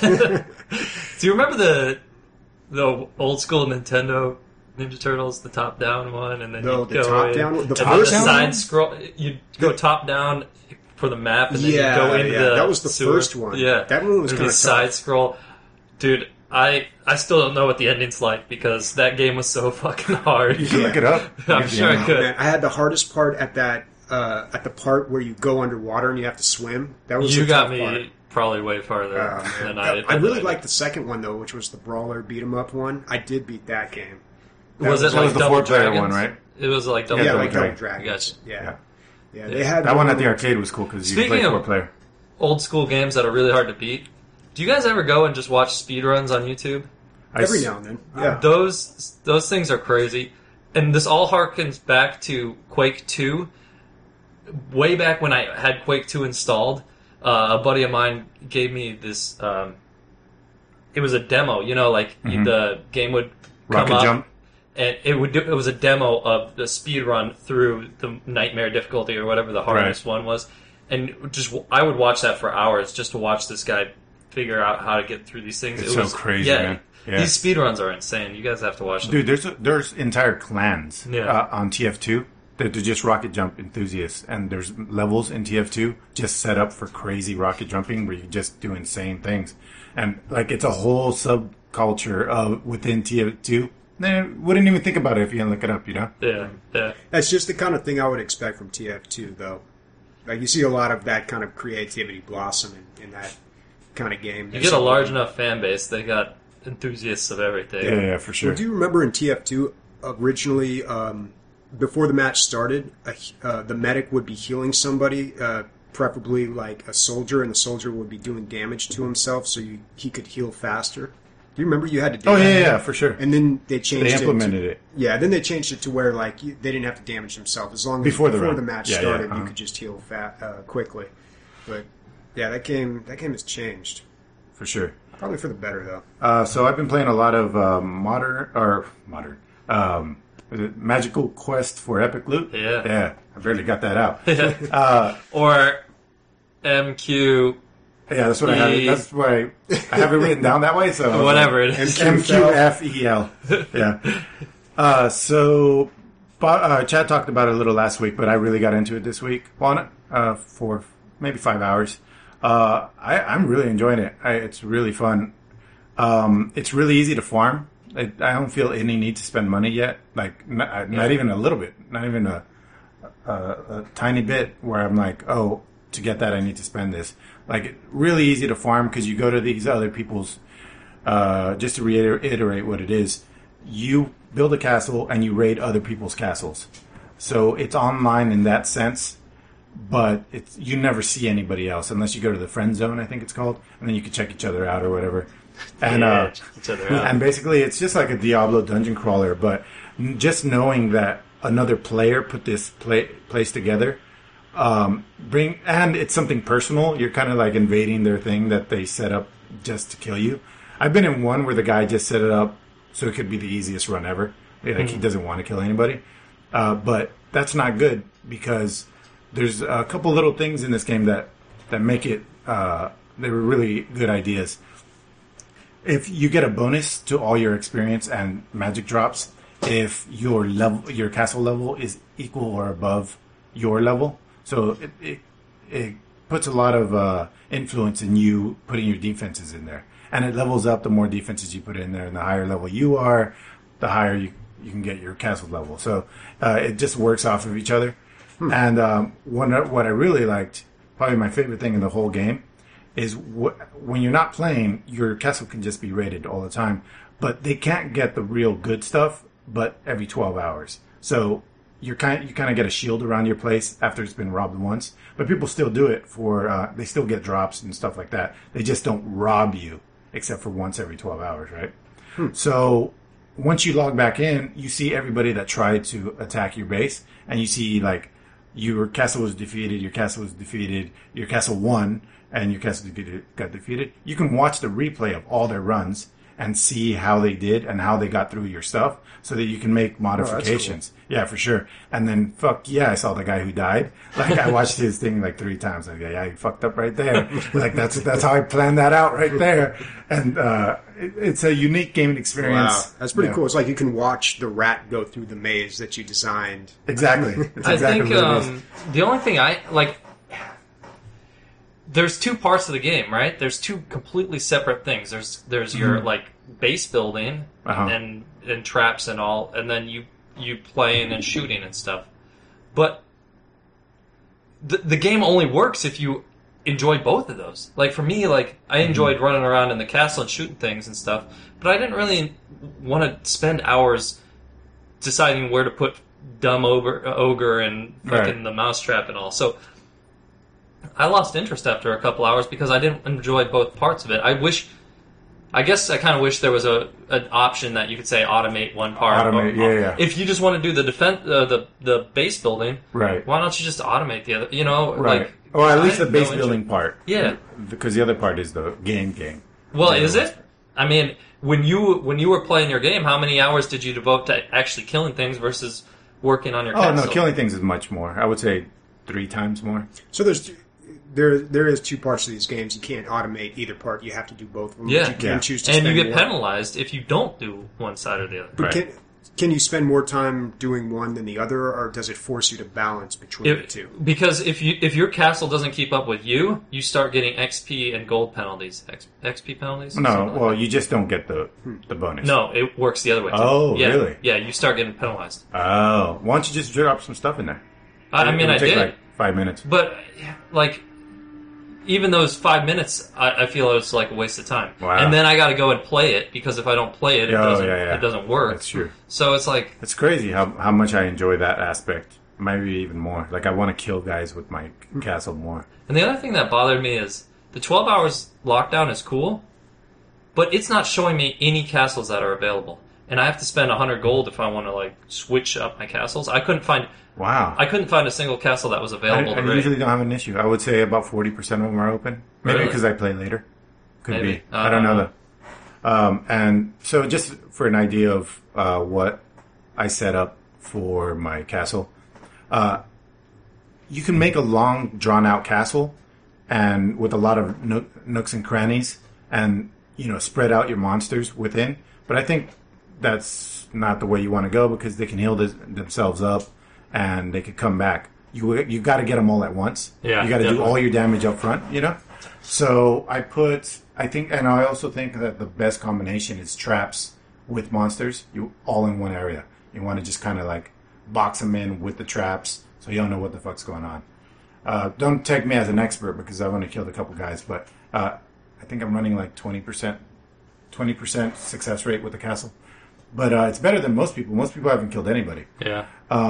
Do you remember the the old school Nintendo Ninja Turtles, the top down one, and then The- you the go top in, down one? The and then first the one? side scroll. You go top down for the map, and then Yeah, you go into yeah, the that was the sewer. first one. Yeah, That one was There'd kinda be side tough. scroll, dude. I I still don't know what the ending's like because that game was so fucking hard. You should look it up. I'm sure I could. Man, I had the hardest part at that uh, at the part where you go underwater and you have to swim. That was You the got tough me part. probably way farther Oh, man. than I did. I really liked the second one though, which was the brawler beat 'em up one. I did beat that game. That Was it that like was the Double four-player Dragons? one, right? It was like Double Yeah, Double like Dragons. Double Dragon. Dragons. Gotcha. Yeah. Yeah. yeah, They had That one at the arcade was cool because you could play Speaking of- four player. Old school games that are really hard to beat. Do you guys ever go and just watch speedruns on YouTube? I every s- now and then. Yeah. Those those things are crazy, and this all harkens back to Quake two. Way back when I had Quake two installed, uh, a buddy of mine gave me this. Um, it was a demo, you know, like Mhm. the game would come Rocket up. jump. and it would do, it was a demo of the speed run through the nightmare difficulty or whatever the hardest Right. one was, and just I would watch that for hours just to watch this guy figure out how to get through these things. It's it so was, crazy, yeah, man. Yeah. These speed runs are insane. You guys have to watch them. Dude, there's a, there's entire clans Yeah. uh, on T F two that are just rocket jump enthusiasts, and there's levels in T F two just set up for crazy rocket jumping where you just do insane things, and like it's a whole subculture of within T F two. Man, wouldn't even think about it if you didn't look it up, you know? Yeah, yeah. That's just the kind of thing I would expect from T F two, though. Like, you see a lot of that kind of creativity blossom in, in that kind of game. You get a large enough fan base, they got enthusiasts of everything. Yeah, yeah, for sure. Well, do you remember in T F two, originally, um, before the match started, a, uh, the medic would be healing somebody, uh, preferably like a soldier, and the soldier would be doing damage to himself so you, he could heal faster? Do you remember you had to do Oh, that? yeah, yeah, for sure. And then they changed They it. implemented to, it. Yeah, then they changed it to where like you, they didn't have to damage themselves as long as Before the before run. the match Yeah, yeah, started, uh-huh. you could just heal fa- uh, quickly. But yeah, that game that game has changed. For sure. Probably for the better though. Uh, so I've been playing a lot of um, modern, or modern, um, is it Magical Quest for Epic Loot? Yeah. Yeah, I barely got that out. Yeah. uh, Or M Q, Yeah, that's what I E- have. That's why I have it written down that way. So whatever it is. M Q F E L. Yeah. Uh, so, Bo- uh, Chad talked about it a little last week, but I really got into it this week. Well, uh, for maybe five hours. Uh, I, I'm really enjoying it. I, it's really fun. Um, it's really easy to farm. I, I don't feel any need to spend money yet. Like, not, not even a little bit. Not even a, a, a tiny bit where I'm like, oh, to get that I need to spend this. Like, really easy to farm because you go to these other people's, uh, just to reiterate what it is, you build a castle and you raid other people's castles. So it's online in that sense, but it's you never see anybody else unless you go to the friend zone, I think it's called, and then you can check each other out or whatever. And Yeah, uh, check each other out. and basically it's just like a Diablo dungeon crawler, but just knowing that another player put this play, place together, um, bring and it's something personal. You're kind of like invading their thing that they set up just to kill you. I've been in one where the guy just set it up so it could be the easiest run ever. Like mm-hmm. he doesn't want to kill anybody, uh, but that's not good because there's a couple little things in this game that that make it. Uh, they were really good ideas. If you get a bonus to all your experience and magic drops, if your level, your castle level is equal or above your level, so it it, it puts a lot of uh, influence in you putting your defenses in there, and it levels up the more defenses you put in there, and the higher level you are, the higher you you can get your castle level. So uh, it just works off of each other. Hmm. And um, one what I really liked, probably my favorite thing in the whole game, is wh- when you're not playing, your castle can just be raided all the time. But they can't get the real good stuff, but every twelve hours. So you're kind you kind of get a shield around your place after it's been robbed once. But people still do it for, uh, they still get drops and stuff like that. They just don't rob you, except for once every twelve hours, right? Hmm. So once you log back in, you see everybody that tried to attack your base, and you see like your castle was defeated, your castle was defeated, your castle won, and your castle defeated, got defeated. You can watch the replay of all their runs and see how they did and how they got through your stuff so that you can make modifications. Oh, cool. Yeah, for sure. And then, fuck yeah, I saw the guy who died. Like, I watched his thing like three times. Like, yeah, he fucked up right there. Like, that's that's how I planned that out right there. And uh, it, it's a unique gaming experience. Wow, that's pretty yeah. cool. It's like you can watch the rat go through the maze that you designed. Exactly. It's I exactly think what it um, is. the only thing I, like, there's two parts of the game, right? There's two completely separate things. There's there's your Mm-hmm. like base building Uh-huh. and and traps and all, and then you you playing and shooting and stuff. But the the game only works if you enjoy both of those. Like for me, like I enjoyed Mm-hmm. running around in the castle and shooting things and stuff, but I didn't really want to spend hours deciding where to put dumb ogre, ogre and fucking Right. the mousetrap and all. So I lost interest after a couple hours because I didn't enjoy both parts of it. I wish, I guess I kind of wish there was a an option that you could say automate one part. Automate, or, yeah, yeah. If you just want to do the defense, uh, the the base building, Right. why don't you just automate the other? You know, Right. like Or at I least the had base no building interest. part. Yeah. Because the other part is the game game. Well, Yeah. is it? I mean, when you when you were playing your game, how many hours did you devote to actually killing things versus working on your Oh castle? no, killing things is much more. I would say three times more. So there's there there is two parts to these games. You can't automate either part. You have to do both of them. Yeah. But you can Yeah. choose to And spend you get more. penalized if you don't do one side or the other. But Right. can can you spend more time doing one than the other, or does it force you to balance between the If, two? because if you if your castle doesn't keep up with you, you start getting X P and gold penalties. X, XP penalties? No, Something like well, that. you just don't get the the bonus. No, it works the other way. Too. Oh, yeah, really? Yeah, you start getting penalized. Oh, why don't you just drop some stuff in there? I, I It mean, would I take did, like five minutes. but like, even those five minutes, I, I feel it was like a waste of time. Wow. And then I got to go and play it because if I don't play it, it Oh, doesn't yeah, yeah. it doesn't work. That's true. So it's like, It's crazy how how much I enjoy that aspect. Maybe even more. Like I want to kill guys with my castle more. and the other thing that bothered me is the twelve hours lockdown is cool, but it's not showing me any castles that are available. And I have to spend one hundred gold if I want to like switch up my castles. I couldn't find Wow. I couldn't find a single castle that was I, available I to raid. usually don't have an issue. I would say about forty percent of them are open. Maybe Really? because I play later. Could Maybe. be. I don't Uh, know though. Um, and so just for an idea of uh, what I set up for my castle, uh, you can make a long, drawn-out castle, and with a lot of nook, nooks and crannies, and you know, spread out your monsters within. But I think that's not the way you want to go because they can heal this, themselves up, and they could come back. You you got to get them all at once. Yeah, you got to do definitely. all your damage up front. You know. So I put, I think, and I also think that the best combination is traps with monsters. You all in one area. You want to just kind of like box them in with the traps, so you don't know what the fuck's going on. Uh, don't take me as an expert because I've only killed a couple guys, but uh, I think I'm running like twenty percent, twenty percent success rate with the castle. But uh, it's better than most people. Most people haven't killed anybody. Yeah.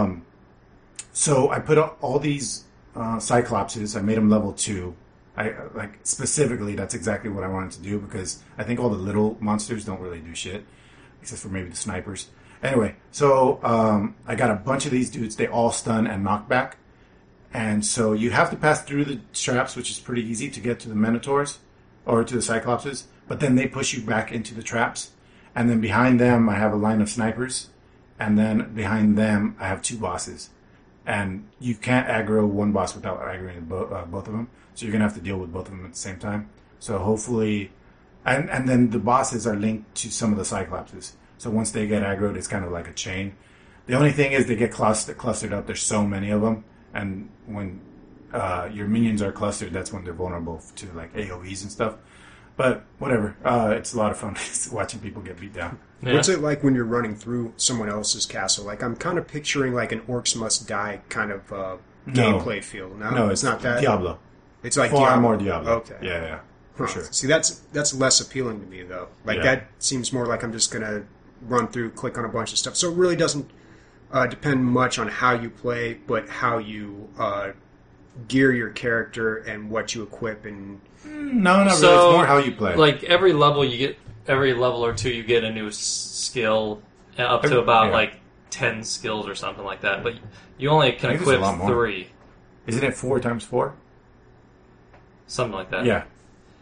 So I put up all these uh, Cyclopses. I made them level two. I like specifically. That's exactly what I wanted to do because I think all the little monsters don't really do shit, except for maybe the snipers. Anyway, so um, I got a bunch of these dudes. They all stun and knock back, and so you have to pass through the traps, which is pretty easy to get to the Minotaurs or to the Cyclopses. But then they push you back into the traps, and then behind them I have a line of snipers, and then behind them I have two bosses. And you can't aggro one boss without aggroing bo- uh, both of them. So you're going to have to deal with both of them at the same time. So hopefully... And, and then the bosses are linked to some of the Cyclopses. So once they get aggroed, it's kind of like a chain. The only thing is they get clustered, clustered up. There's so many of them. And when uh, your minions are clustered, that's when they're vulnerable to like A O Es and stuff. But whatever. Uh, it's a lot of fun watching people get beat down. Yeah. What's it like when you're running through someone else's castle? Like I'm kind of picturing like an Orcs Must Die kind of uh, No. gameplay feel. No, No, it's not that. Diablo. It's like Far Diablo. more Diablo. Okay, Yeah, yeah. For Huh. sure. See, that's that's less appealing to me though. Like Yeah. that seems more like I'm just gonna run through, click on a bunch of stuff. So it really doesn't uh, depend much on how you play, but how you uh, gear your character and what you equip. And No, not So, really. It's more how you play. Like every level you get, every level or two you get a new s- skill, uh, up to Every- about yeah. like ten skills or something like that. But you only can I think it's a equip lot more. three, Isn't it four times four? something like that. Yeah,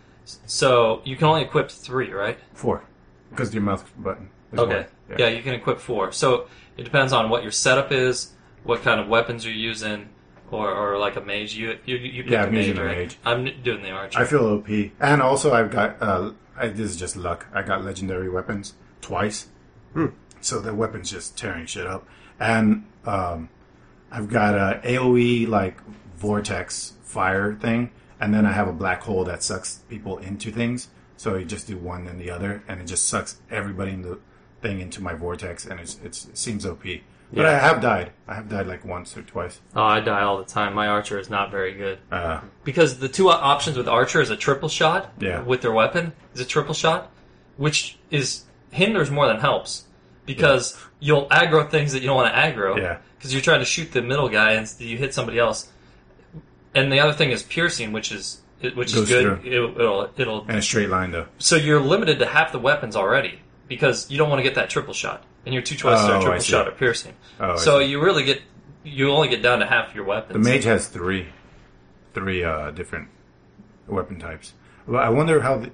So you can only equip three, right? four. Because of your mouse button. There's Okay. one. Yeah. you can equip four. So it depends on what your setup is, what kind of weapons you're using, or, or like a mage. You you you pick Yeah, a I'm mage, using a right? mage. I'm doing the archer. I feel O P. And also, I've got, uh, I, this is just luck. I got legendary weapons twice. Hmm. So the weapon's just tearing shit up. And um, I've got a AoE, like, vortex fire thing. And then I have a black hole that sucks people into things. So you just do one then the other. And it just sucks everybody in the thing into my vortex. And it's, it's, it seems O P. But Yeah. I have died. I have died like once or twice. oh, I die all the time. My archer is not very good. Uh, Because the two options with Archer is a triple shot Yeah. with their weapon is a triple shot, which is hinders more than helps because you'll aggro things that you don't want to aggro. Yeah. Because you're trying to shoot the middle guy and you hit somebody else. And the other thing is piercing, which is which Goes is good. through. It'll, it'll it'll in a straight line, though. so you're limited to half the weapons already because you don't want to get that triple shot, and your two choices Oh, are I triple see. shot or piercing. Oh, I so see. you really get you only get down to half your weapons. The mage has three, three uh, different weapon types. Well, I wonder how. The,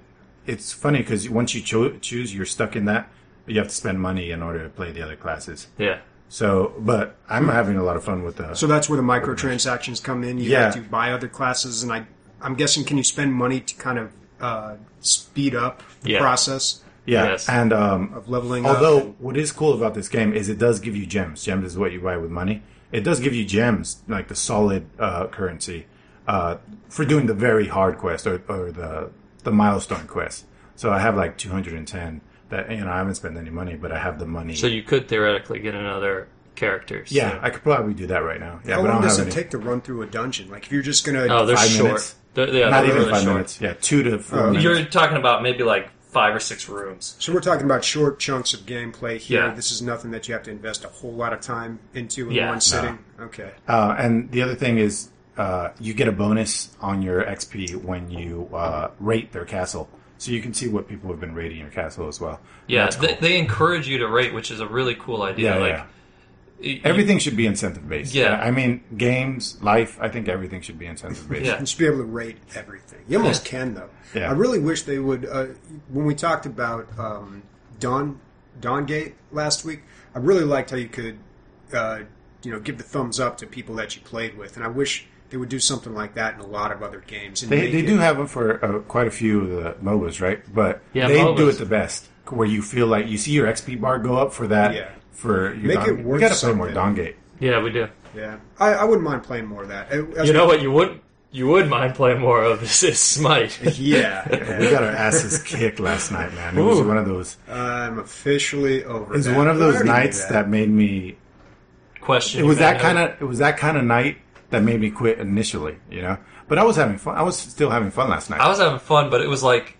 it's funny because once you cho- choose, you're stuck in that. You have to spend money in order to play the other classes. Yeah. So, but I'm having a lot of fun with the. So that's where the microtransactions come in. You Yeah. have to buy other classes, and I, I'm guessing, can you spend money to kind of uh, speed up the Yeah. process yeah, Yes. and um, of leveling although up? what is cool about this game is it does give you gems. Gems is what you buy with money. It does give you gems, like the solid uh, currency, uh, for doing the very hard quest or, or the the milestone quest. So I have like two hundred ten that, you know, I haven't spent any money, but I have the money. So you could theoretically get another character. so- Yeah, I could probably do that right now. Yeah, How but I long don't does have it any. take to run through a dungeon? Like if you're just gonna, Oh, they're Five short. minutes? They're, yeah, Not they're even really five short. minutes. Yeah, two to four Oh, minutes. You're talking about maybe like five or six rooms. so we're talking about short chunks of gameplay here. Yeah. This is nothing that you have to invest a whole lot of time into in Yeah, one no. sitting. Okay. Uh, and the other thing is, uh, you get a bonus on your X P when you uh, rate their castle, so you can see what people have been rating your castle as well. Yeah, That's they, cool. they encourage you to rate, which is a really cool idea. Yeah, like yeah. y- Everything should be incentive based. Yeah. I mean, games, life. I think everything should be incentive based. Yeah. You should be able to rate everything. You almost can, though. Yeah. I really wish they would. Uh, when we talked about um, Dawn Dawngate last week, I really liked how you could, uh, you know, give the thumbs up to people that you played with, and I wish they would do something like that in a lot of other games. And They make they it- do have them for uh, quite a few of the M O B As, right? But Yeah, they M O B do As. it the best, where you feel like you see your X P bar go up for that. Yeah. For your Make Dawn- it we worth got to play more something. Dawngate. Yeah, we do. Yeah, I, I wouldn't mind playing more of that. As You know we- what you would you would mind playing more of is, is Smite. Yeah, Yeah, we got our asses kicked last night, man. It was Ooh. one of those. I'm officially over. It's that. one of I those already knew nights that. made me. Question. It was that kind of. It was that kind of night that made me quit initially, you know. But I was having fun. I was still having fun last night. I was having fun, but it was like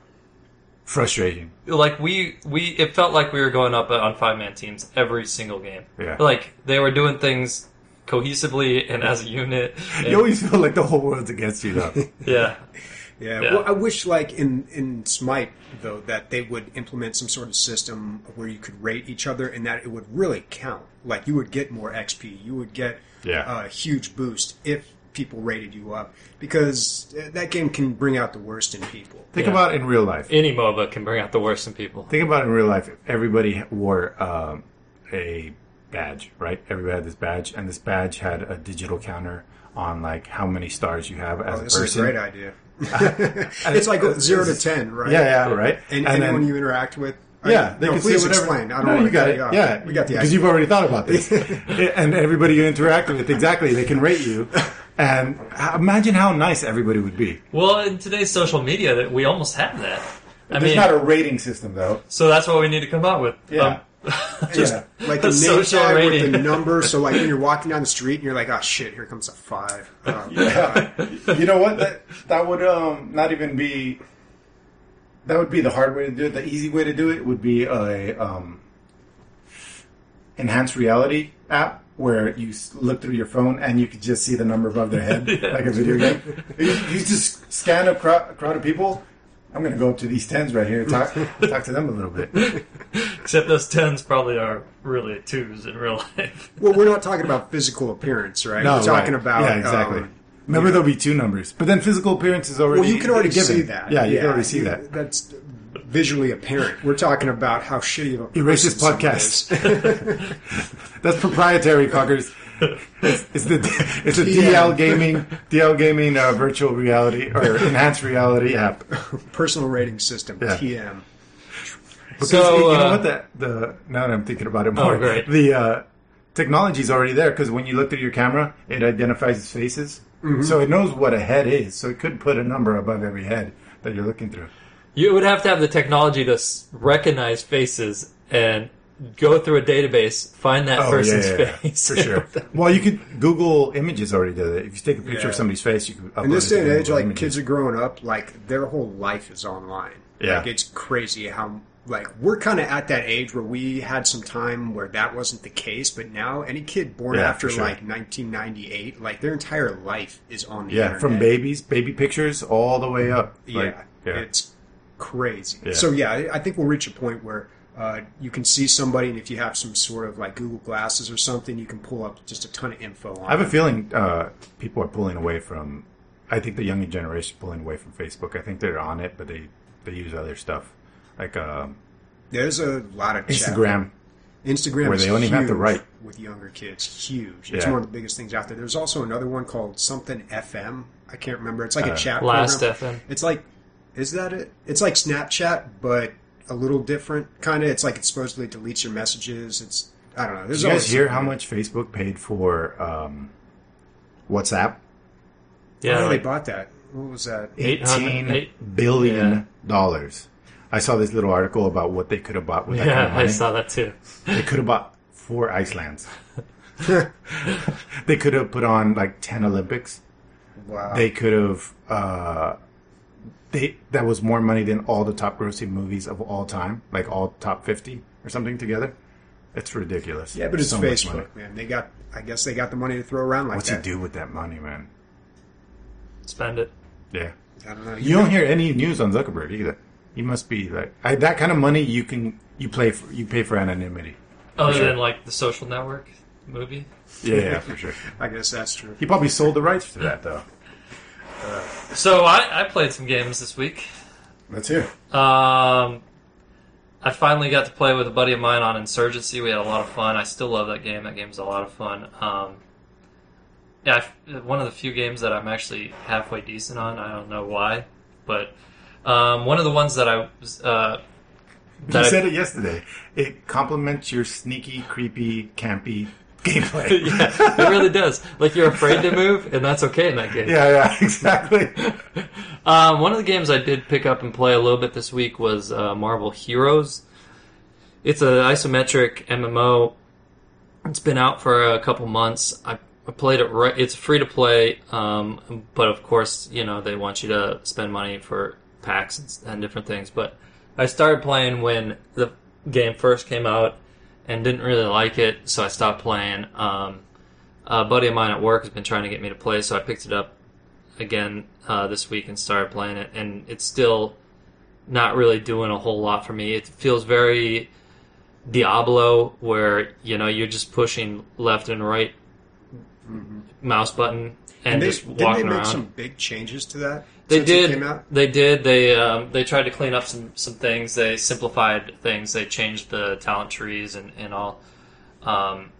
Frustrating. like we we it felt like we were going up on five man teams every single game. Yeah. Like they were doing things cohesively and as a unit. And, You always feel like the whole world's against you, though. yeah. Yeah, Yeah. well, I wish, like in in Smite, though, that they would implement some sort of system where you could rate each other, and that it would really count. Like you would get more X P, you would get Yeah. a huge boost if people rated you up, because uh, that game can bring out the worst in people. Think Yeah. about it in real life. Any MOBA can bring out the worst in people. Think about it in real life. If everybody wore um, a badge, right? Everybody had this badge, and this badge had a digital counter on like how many stars you have as Oh, a this is a person. great idea. it's like zero to ten, right? Yeah, yeah, right. And, And anyone then- you interact with. Yeah, I, they no, can please say whatever. explain. I don't no, want you to got cut it. you off. Yeah, we got the because idea. you've already thought about this. And everybody you interact with, exactly, they can rate you. And h- imagine how nice everybody would be. Well, in today's social media, that we almost have that. I There's mean, not a rating system, though. so that's what we need to come up with. Yeah. Um, Just Yeah. like The the name social tag with rating. the number. So like when you're walking down the street and you're like, oh shit, here comes a five. Oh, God. You know what? That that would um not even be. That would be the hard way to do it. The easy way to do it would be a um, enhanced reality app where you s- look through your phone and you could just see the number above their head, Yeah. like a video game. You, you just scan a, crowd, a crowd of people. I'm going to go up to these tens right here and talk talk to them a little bit. Except those tens probably are really twos in real life. Well, we're not talking about physical appearance, right? No, we're talking right. about yeah, exactly. um, Remember, there'll be two numbers, but then physical appearance is already well, you can already given. see that. Yeah, you can already see that. That's visually apparent. We're talking about how shitty of a Erase this person podcast. someone is. That's proprietary, fuckers. It's, it's the it's a T D L M. gaming D L gaming uh, virtual reality or enhanced reality app. Personal rating system, Yeah. T M. Because So, you know uh, what the the now that I'm thinking about it more, Oh, great. the uh, technology's already there because when you look through your camera, it identifies faces, Mm-hmm. so it knows what a head is. So it could put a number above every head that you're looking through. You would have to have the technology to s- recognize faces and go through a database, find that Oh, person's yeah, yeah, yeah, face. for sure. Well, you could Google Images already does it. If you take a picture Yeah. of somebody's face, you can upload In this it to day and age, Google like Images. kids are growing up, like their whole life is online. Yeah. Like it's crazy how like we're kind of at that age where we had some time where that wasn't the case, but now any kid born Yeah, after for sure. like nineteen ninety-eight, like their entire life is on the Yeah, internet. from babies, baby pictures, all the way up. Yeah, Like, yeah. it's crazy. Yeah. So yeah, I- I think we'll reach a point where uh, you can see somebody, and if you have some sort of like Google Glasses or something, you can pull up just a ton of info on. I have a them. feeling uh, people are pulling away from. I think the younger generation is pulling away from Facebook. I think they're on it, but they they use other stuff like um, There's a lot of chat. Instagram. Instagram Where is they don't even have to huge write. with younger kids. Huge. It's Yeah. one of the biggest things out there. There's also another one called something F M. I can't remember. It's like Uh, a chat Last program. F M. It's like, is that it? It's like Snapchat, but a little different. Kind of. It's like it supposedly deletes your messages. It's I don't know. Did There's you guys always hear something. how much Facebook paid for um, WhatsApp? Yeah, oh, like they bought that. What was that? eight hundred Eighteen eight- billion dollars. I saw this little article about what they could have bought with that yeah, kind of I money. saw that too. They could have bought four Icelands. They could have put on like ten Olympics. Wow. They could have. Uh, they that was more money than all the top grossing movies of all time, like all top fifty or something together. It's ridiculous. yeah, but it's So much money. Facebook, man. They got. I guess they got the money to throw around like What's he that. do with that money, man? Spend it. Yeah. I don't know. You don't hear any news on Zuckerberg either. He must be like I, that kind of money. You can you play for, you pay for anonymity. Other sure. than like the Social Network movie. Yeah, yeah, for sure. I guess that's true. He probably sold the rights to that though. So I, I played some games this week. Let's hear. Um, I finally got to play with a buddy of mine on Insurgency. We had a lot of fun. I still love that game. That game's a lot of fun. Um, yeah, I- one of the few games that I'm actually halfway decent on. I don't know why, but um, one of the ones that I was uh, You that I- said it yesterday. It complements your sneaky, creepy, campy gameplay. yeah, it really does. Like you're afraid to move, and that's okay in that game. Yeah, yeah, exactly. Um, one of the games I did pick up and play a little bit this week was uh, Marvel Heroes. It's an isometric M M O. It's been out for a couple months. I, I played it right. It's free to play, um, but of course, you know they want you to spend money for packs and, and different things. But I started playing when the game first came out and didn't really like it, so I stopped playing. Um, a buddy of mine at work has been trying to get me to play, so I picked it up again uh, this week and started playing it, and it's still not really doing a whole lot for me. It feels very Diablo, where you know you're just pushing left and right mouse button and, And they, just didn't they walking make around. some big changes to that? They since it did. Came out? They did. They um, they tried to clean up some, some things. They simplified things. They changed the talent trees and and all. Um,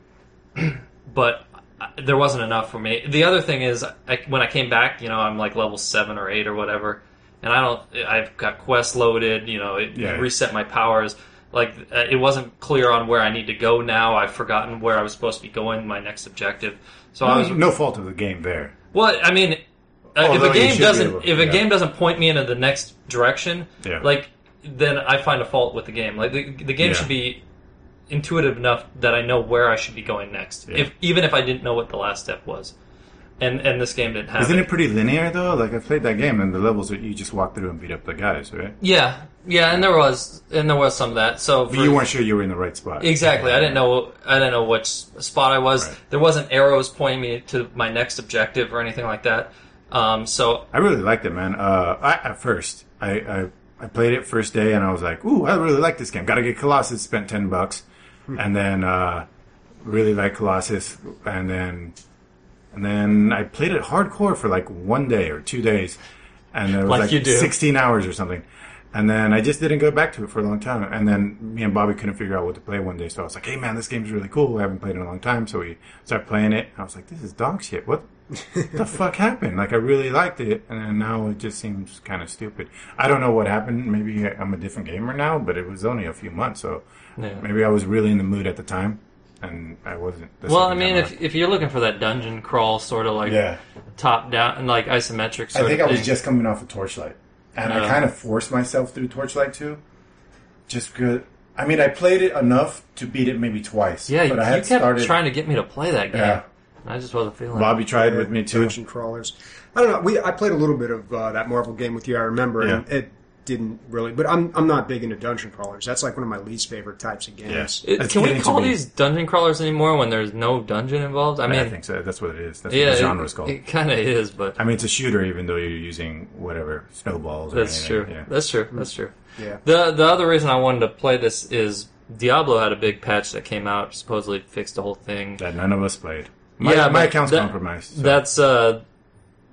but there wasn't enough for me. The other thing is, I, when I came back, you know, I'm like level seven or eight or whatever, and I don't. I've got quests loaded. You know, it Yeah. reset my powers. Like uh, it wasn't clear on where I need to go now. I've forgotten where I was supposed to be going. My next objective. So I was No fault of the game there. well, I mean, uh, if Although a you game should be doesn't able- if a yeah. game doesn't point me into the next direction, Yeah. like then I find a fault with the game. Like the, the game Yeah. should be intuitive enough that I know where I should be going next, Yeah. if even if I didn't know what the last step was. And and this game didn't have Isn't it. it pretty linear though? Like I played that game and the levels that you just walk through and beat up the guys, right? Yeah, yeah, and there was and there was some of that. So But for- you weren't sure you were in the right spot. Exactly. I didn't know. I didn't know which spot I was. Right. There wasn't arrows pointing me to my next objective or anything like that. Um, so I really liked it, man. Uh, I, at first, I, I I played it first day and I was like, "Ooh, I really like this game. Got to get Colossus." Spent ten bucks, and then uh, really liked Colossus, and then and then I played it hardcore for like one day or two days, and it was Like like, you do. sixteen hours or something. And then I just didn't go back to it for a long time. And then me and Bobby couldn't figure out what to play one day, so I was like, "Hey, man, this game's really cool. I haven't played it in a long time." So we started playing it. I was like, "This is dog shit. What the fuck happened?" Like, I really liked it, and then now it just seems kind of stupid. I don't know what happened. Maybe I'm a different gamer now, but it was only a few months, so yeah. maybe I was really in the mood at the time, and I wasn't. the Well, I second mean, time if around. if you're looking for that dungeon crawl sort of like yeah, top down and like isometric I sort think of I was thing. just coming off of Torchlight, and I Yeah. kind of forced myself through Torchlight too, just because. I mean, I played it enough to beat it maybe twice. yeah, you, but I you had kept started. trying to get me to play that game. Yeah. And I just wasn't feeling it. Bobby tried with me too. Dungeon crawlers. I don't know. We I played a little bit of uh, that Marvel game with you. I remember, and Yeah. it didn't really. But I'm I'm not big into dungeon crawlers. That's like one of my least favorite types of games. Yes. It- That's can we getting to call be- these dungeon crawlers anymore when there's no dungeon involved? I I, mean, I think so. That's what it is. That's yeah, what the it- genre is called. It, kind of is, but I mean, it's a shooter, even though you're using whatever snowballs. Or that's anything. true. Yeah. That's true. That's true. Yeah. The the other reason I wanted to play this is Diablo had a big patch that came out, supposedly fixed the whole thing. That none of us played. My, Yeah, my but account's that- compromised. so- That's uh,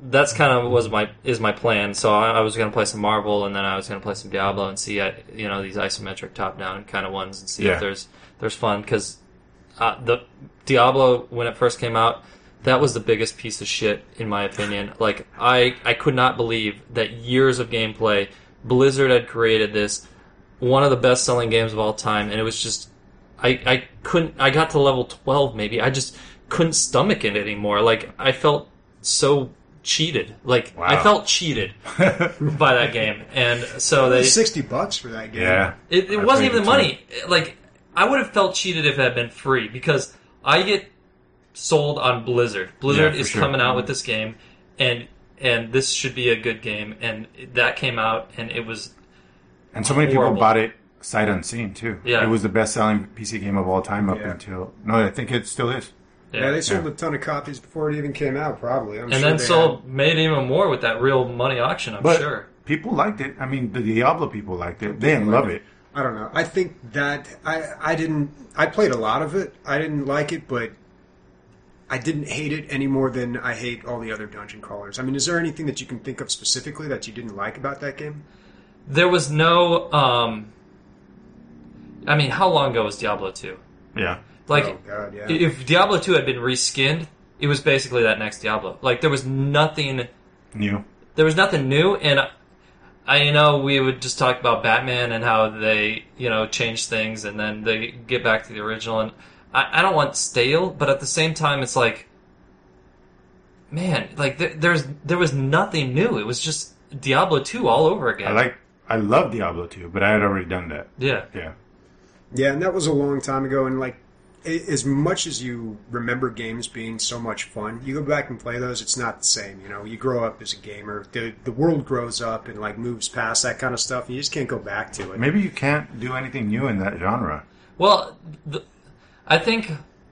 that's kind of was my is my plan. So I, I was going to play some Marvel, and then I was going to play some Diablo, and see, uh, you know, these isometric top-down kind of ones, and see Yeah. if there's there's fun. Because uh, the Diablo, when it first came out, that was the biggest piece of shit in my opinion. Like I I could not believe that years of gameplay, Blizzard had created this, one of the best-selling games of all time, and it was just I I couldn't. I got to level twelve maybe. I just couldn't stomach it anymore. Like I felt so cheated. Like Wow. I felt cheated by that game, and so they. sixty bucks for that game. Yeah. It, it I wasn't played even the it money. Like I would have felt cheated if it had been free because I get sold on Blizzard. Blizzard Yeah, for is sure. coming out with this game, and and this should be a good game. And that came out, and it was And so many Horrible. people bought it sight unseen too. Yeah. It was the best selling P C game of all time up Yeah. until no, I think it still is. Yeah, they sold Yeah. a ton of copies before it even came out, probably. I'm and sure then they sold made even more with that real money auction. I'm But sure. people liked it. I mean, the Diablo people liked it. They didn't love it. had- I don't know. I think that I I didn't. I played a lot of it. I didn't like it, but I didn't hate it any more than I hate all the other dungeon crawlers. I mean, is there anything that you can think of specifically that you didn't like about that game? There was no. Um, I mean, how long ago was Diablo two? Yeah. Like, oh God, yeah. if Diablo two had been reskinned, it was basically that next Diablo. Like, there was nothing. New. There was nothing new, and I, I know we would just talk about Batman and how they, you know, change things, and then they get back to the original. And I, I don't want stale, but at the same time, it's like, man, like there, there's there was nothing new. It was just Diablo two all over again. I like. I love Diablo two, but I had already done that. yeah. Yeah. Yeah, and that was a long time ago. And like, a- as much as you remember games being so much fun, you go back and play those, it's not the same. You know, you grow up as a gamer. The the world grows up and like moves past that kind of stuff. And you just can't go back to it. Maybe you can't do anything new in that genre. Well, the, I think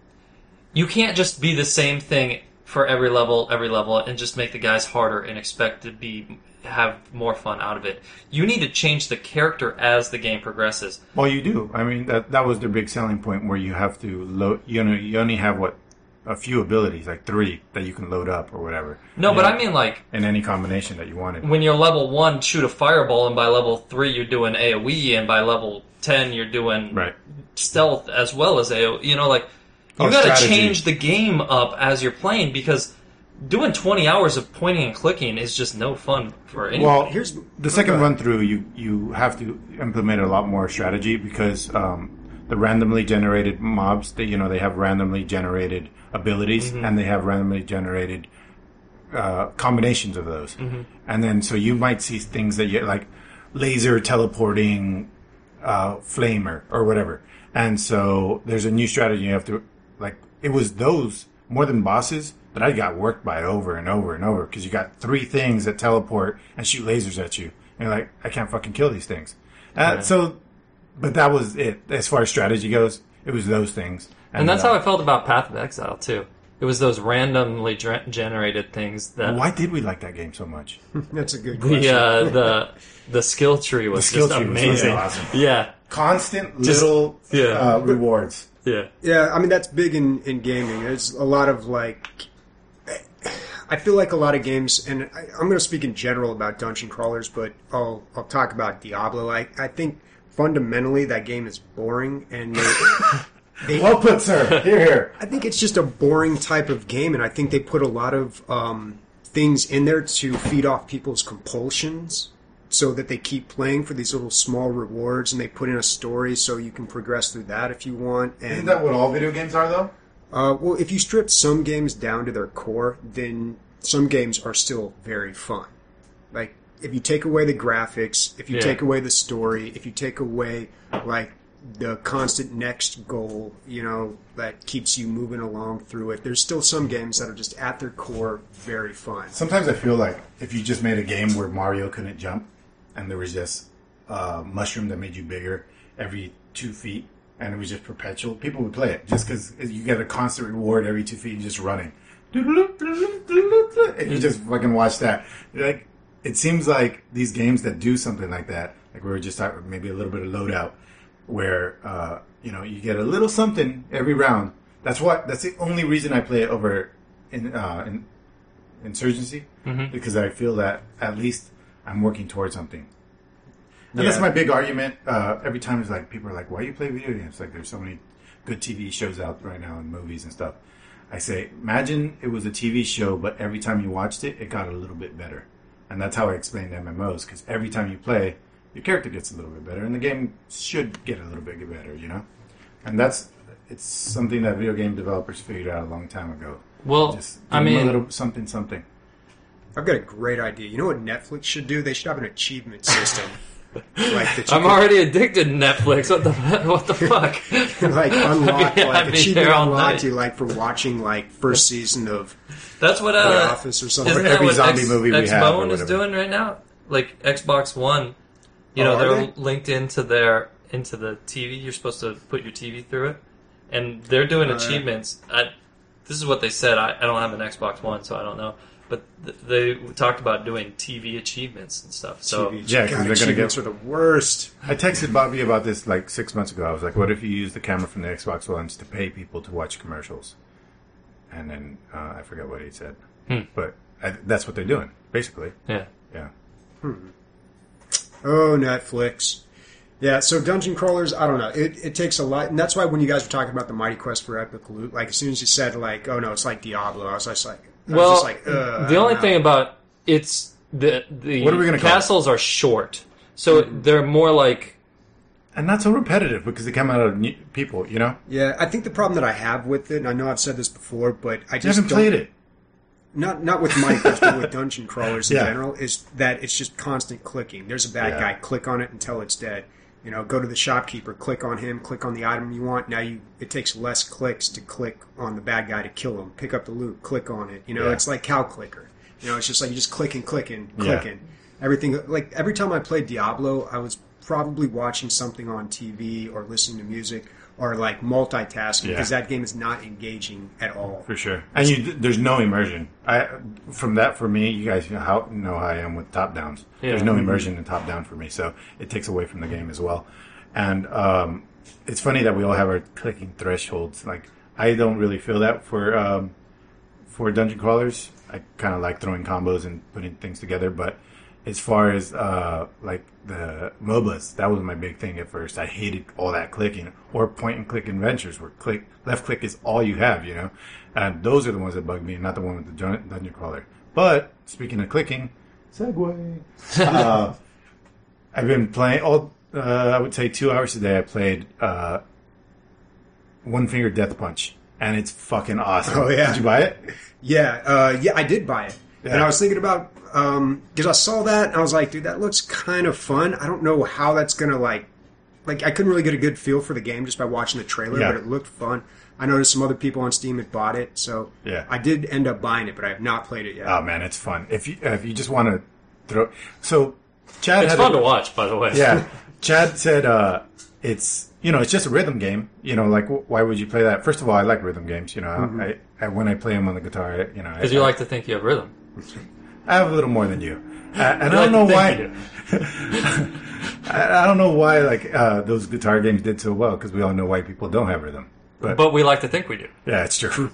you can't just be the same thing for every level, every level, and just make the guys harder and expect to be have more fun out of it. You need to change the character as the game progresses. Well, you do. I mean, that that was their big selling point, where you have to load. You know, you only have what a few abilities, like three, that you can load up or whatever. No, You but know, I mean like in any combination that you wanted. when you're level one, shoot a fireball, and by level three you're doing AoE, and by level ten you're doing Right. stealth as well as AoE. You know, like you Oh, got to strategy. change the game up as you're playing because doing twenty hours of pointing and clicking is just no fun for anyone. Well, Here's- the second okay. run through. You you have to implement a lot more strategy because um, the randomly generated mobs. They, you know, they have randomly generated abilities and they have randomly generated uh, combinations of those. And then so you might see things that you like laser teleporting uh, flamer or whatever. And so there's a new strategy you have to like. It was those more than bosses that I got worked by over and over and over because you got three things that teleport and shoot lasers at you. And you're like, I can't fucking kill these things. Uh, Yeah. So, but that was it. As far as strategy goes, it was those things. and that's uh, how I felt about Path of Exile too. It was those randomly ger- generated things that Why did we like that game so much? That's a good question. the uh, the the skill tree was skill just tree was amazing. really awesome. Yeah, Constant Just- little yeah. uh, rewards. yeah. Yeah, I mean that's big in, in gaming. There's a lot of like, I feel like a lot of games, and I, I'm going to speak in general about dungeon crawlers, but I'll I'll talk about Diablo. I, I think fundamentally that game is boring, and they, they, Well put, sir. Here, here. I think it's just a boring type of game, and I think they put a lot of um, things in there to feed off people's compulsions. So that they keep playing for these little small rewards, and they put in a story so you can progress through that if you want. And Isn't that what all video games are, though? Uh, well, if you strip some games down to their core, then some games are still very fun. Like, if you take away the graphics, if you Yeah. take away the story, if you take away, like, the constant next goal, you know, that keeps you moving along through it, there's still some games that are just at their core very fun. Sometimes I feel like if you just made a game where Mario couldn't jump, and there was just a mushroom that made you bigger every two feet, and it was just perpetual, people would play it just because you get a constant reward every two feet, just running. And you just fucking watch that. Like, it seems like these games that do something like that, like we were just talking, maybe a little bit of loadout, where uh, you know you get a little something every round. That's what. That's the only reason I play it over in uh, in insurgency Mhm. because I feel that at least I'm working towards something. And Yeah. that's my big argument. Uh, every time it's like people are like, "Why do you play video games?" Like there's so many good T V shows out right now and movies and stuff. I say, imagine it was a T V show, but every time you watched it, it got a little bit better. And that's how I explain M M Os, because every time you play, your character gets a little bit better, and the game should get a little bit better, you know? And that's, it's something that video game developers figured out a long time ago. Well, Just I give 'em mean, a little something, something. I've got a great idea. You know what Netflix should do? They should have an achievement system. Like that you I'm could, already addicted to Netflix. What the what the fuck? like unlock I'd be- like I'd be achievement there all unlocked night. you like for watching like first season of That's what The uh, Office or something. Isn't Like that every what zombie X, movie we have or Xbone is whatever. doing right now? Like Xbox One, you Oh, know, are they're they? linked into their into the T V. You're supposed to put your T V through it, and they're doing Oh, yeah. achievements. I, this is what they said. I, I don't have an Xbox One, so I don't know. But th- they talked about doing T V achievements and stuff. So T V. Yeah, 'cause God, they're gonna achievements get- are the worst. I texted Bobby about this like six months ago. I was like, what if you use the camera from the Xbox Ones to pay people to watch commercials? And then uh, I forgot what he said. Hmm. But I, that's what they're doing, basically. yeah, Yeah. Oh, Netflix. Yeah, so dungeon crawlers, I don't know. It, it takes a lot, and that's why when you guys were talking about the Mighty Quest for Epic Loot, like as soon as you said like, oh no, it's like Diablo, I was just like, I was well, just like, Ugh, the I only don't thing know. about it's the the What are we gonna call it? castles are short, so they're more like And not so repetitive because they come out of new people, you know? Yeah, I think the problem that I have with it, and I know I've said this before, but I You just haven't don't, played it. Not not with Mighty Quest, but with dungeon crawlers in Yeah. general, is that it's just constant clicking. There's a bad Yeah. guy, click on it until it's dead. You know, go to the shopkeeper, click on him, click on the item you want. Now you, it takes less clicks to click on the bad guy to kill him. Pick up the loot, click on it. You know, Yeah. it's like cow clicker. You know, it's just like you just clicking, clicking, Yeah. clicking. Everything, like every time I played Diablo, I was probably watching something on T V or listening to music or like multitasking Yeah. because that game is not engaging at all. For sure. And you, there's no immersion. I From that, for me, you guys know how, know how I am with top-downs. Yeah. There's no immersion in top-down for me, so it takes away from the game as well. And um, it's funny that we all have our clicking thresholds. Like, I don't really feel that for um, for dungeon crawlers. I kind of like throwing combos and putting things together, but as far as uh, like the M O B As, that was my big thing at first. I hated all that clicking or point and click adventures where click left click is all you have, you know. And those are the ones that bug me, not the one with the dun- dungeon crawler. But speaking of clicking, segue. Uh, I've been playing all. Uh, I would say two hours a day. I played uh, One Finger Death Punch, and it's fucking awesome. Oh, yeah. Did you buy it? Yeah, uh, yeah, I did buy it, Yeah. and I was thinking about because I saw that and I was like, dude, that looks kind of fun. I don't know how that's gonna like, like I couldn't really get a good feel for the game just by watching the trailer, Yeah. but it looked fun. I noticed some other people on Steam had bought it, so Yeah. I did end up buying it, but I have not played it yet. Oh man, it's fun. If you if you just want to throw, so Chad it's had fun a- to watch. By the way, Yeah, Chad said uh, it's you know it's just a rhythm game. You know, like wh- why would you play that? First of all, I like rhythm games. You know, Mm-hmm. I, I when I play them on the guitar, I, you know, because I, you like to think you have rhythm. I have a little more than you, uh, and You I don't know like to think why. you do. I, I don't know why like uh, those guitar games did so well because we all know white people don't have rhythm. But, But we like to think we do. yeah, it's true.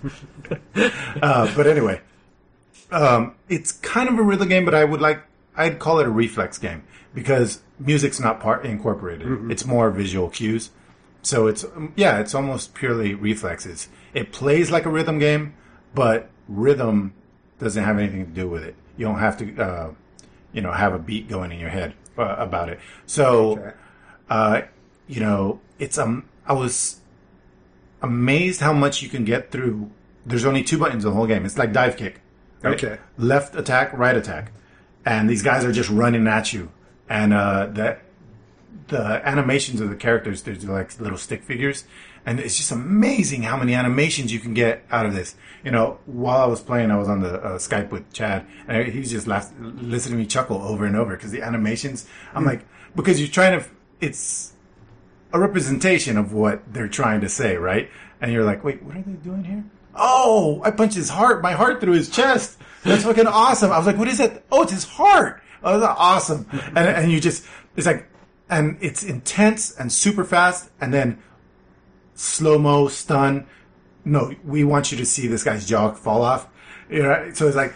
uh, but anyway, um, it's kind of a rhythm game, but I would like I'd call it a reflex game because music's not part incorporated. It's more visual cues. So it's um, yeah, it's almost purely reflexes. It plays like a rhythm game, but rhythm doesn't have anything to do with it. You don't have to, uh, you know, have a beat going in your head uh, about it. So, Okay. uh, you know, it's um, I was amazed how much you can get through. There's only two buttons in the whole game. It's like dive kick. right? Okay. Left attack, right attack, and these guys are just running at you, and uh, that the animations of the characters, there's like little stick figures, and it's just amazing how many animations you can get out of this. You know, while I was playing, I was on the uh, Skype with Chad, and he's just laugh, listening to me chuckle over and over because the animations. I'm like, because you're trying to, it's a representation of what they're trying to say, right? And you're like, wait, what are they doing here? Oh, I punched his heart, my heart through his chest. That's fucking awesome. I was like, what is that? Oh, it's his heart. Oh, that's awesome. And, and you just, it's like, and it's intense and super fast, and then slow-mo, stun. No, we want you to see this guy's jaw fall off. You know, so it's like,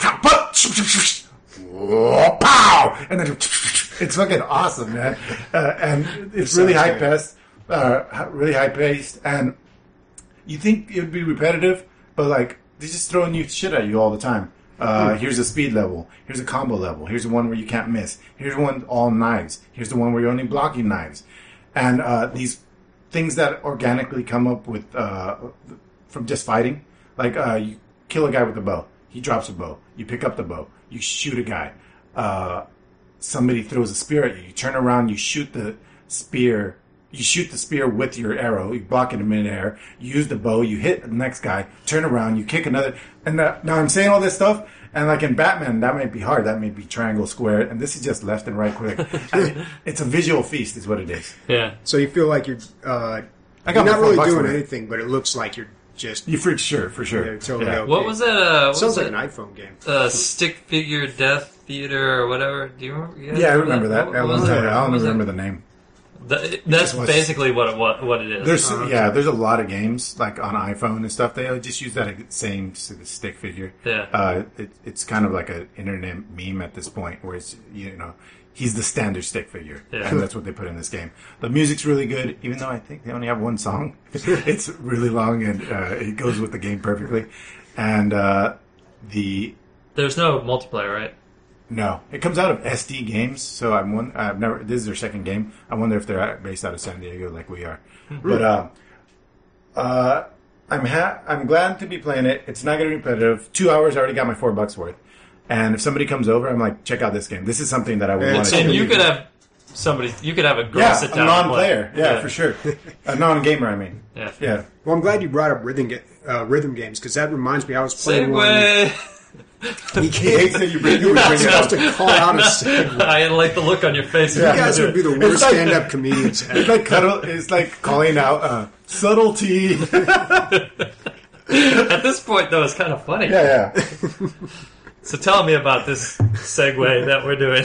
pow, and then it's fucking awesome, man. Uh, and it's really high paced, uh, really high paced, and you think it would be repetitive, but like they're just throwing new shit at you all the time. Uh, mm. Here's a speed level. Here's a combo level. Here's the one where you can't miss. Here's one all knives. Here's the one where you're only blocking knives. And uh, these things that organically come up with uh, from just fighting, like uh, you kill a guy with a bow. He drops a bow. You pick up the bow. You shoot a guy. Uh, somebody throws a spear at you. You turn around. You shoot the spear. You shoot the spear with your arrow. You block it in midair. You use the bow. You hit the next guy. Turn around. You kick another. And the, now I'm saying all this stuff. And like in Batman, that might be hard. That may be triangle, square. And this is just left and right quick. I, it's a visual feast is what it is. Yeah. So you feel like you're, uh, I got you're not really doing it. anything, but it looks like you're just... You freak sure, for sure. Yeah, totally yeah. okay. What was that? Uh, what Sounds was like it? an iPhone game. Uh, Stick Figure Death Theater or whatever. Do you remember? You guys Yeah, I remember that. What, I, what was I it? don't Was remember it? the name. The, that's was- basically what it, what, what it is. There's Oh, okay. yeah, there's a lot of games like on iPhone and stuff. They just use that same stick figure. Yeah. Uh, it, it's kind of like an internet meme at this point, where it's you know he's the standard stick figure, Yeah. and that's what they put in this game. The music's really good, even though I think they only have one song. It's really long and uh, it goes with the game perfectly. And uh, the There's no multiplayer, right? No, it comes out of S D Games, so I'm one. I've never. This is their second game. I wonder if they're based out of San Diego, like we are. But uh, uh, I'm ha- I'm glad to be playing it. It's not going to be repetitive. Two hours, I already got my four bucks worth. And if somebody comes over, I'm like, check out this game. This is something that I would Yeah, want it's to. And Yeah. you could have somebody. You could have a girl Yeah, sit a down. and play. non-player. Yeah, for sure. A non-gamer, I mean. Yeah. Yeah. Well, I'm glad you brought up rhythm, ga- uh, rhythm games, because that reminds me, I was playing one... Segway. You He hates that you bring, you You're bring not it supposed up. to call out a segue. I like the look on your face. You guys would be the worst like- stand-up comedians It's ever. like cuddle. It's like calling out uh, subtlety. At this point, though, it's kind of funny. Yeah, yeah. So tell me about this segue that we're doing.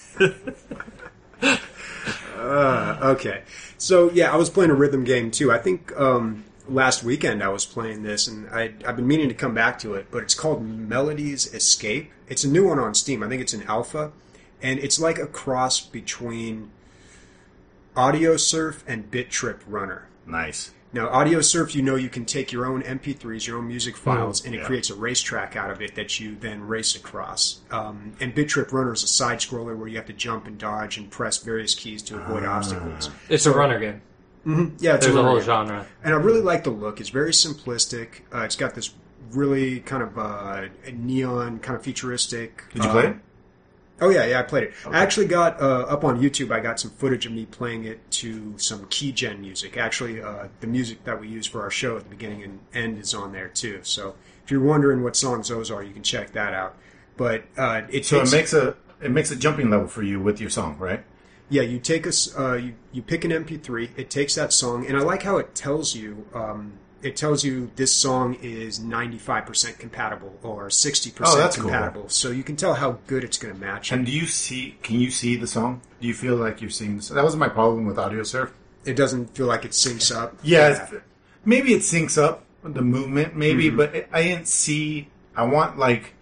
Uh, okay. So, yeah, I was playing a rhythm game, too. I think um, last weekend I was playing this, and I, I've been meaning to come back to it, but it's called Melody's Escape. It's a new one on Steam. I think it's an alpha, and it's like a cross between Audio Surf and Bit Trip Runner. Nice. Now, Audio Surf, you know you can take your own M P threes, your own music files, and it yeah. creates a racetrack out of it that you then race across. Um, and Bit Trip Runner is a side scroller where you have to jump and dodge and press various keys to avoid obstacles. It's a runner game. Yeah, it's There's a runner whole game. genre. And I really like the look. It's very simplistic. Uh, it's got this really kind of uh, neon, kind of futuristic. Did you uh, play it? Oh yeah, yeah, I played it. I actually got uh, up on YouTube. I got some footage of me playing it to some keygen music. Actually, uh, the music that we use for our show at the beginning and end is on there too. So if you're wondering what songs those are, you can check that out. But uh, it So takes, it makes a it makes a jumping level for you with your song, right? yeah, you take a s- uh, you you pick an M P three. It takes that song, and I like how it tells you. Um, it tells you this song is ninety-five percent compatible or sixty Oh, percent that's cool. compatible. So you can tell how good it's going to match. And it. do you see? Can you see the song? Do you feel like you're seeing? The, that was my problem with Audio Surf. It doesn't feel like it syncs up. Yeah, it's- maybe it syncs up the movement, maybe, but it, I didn't see. I want like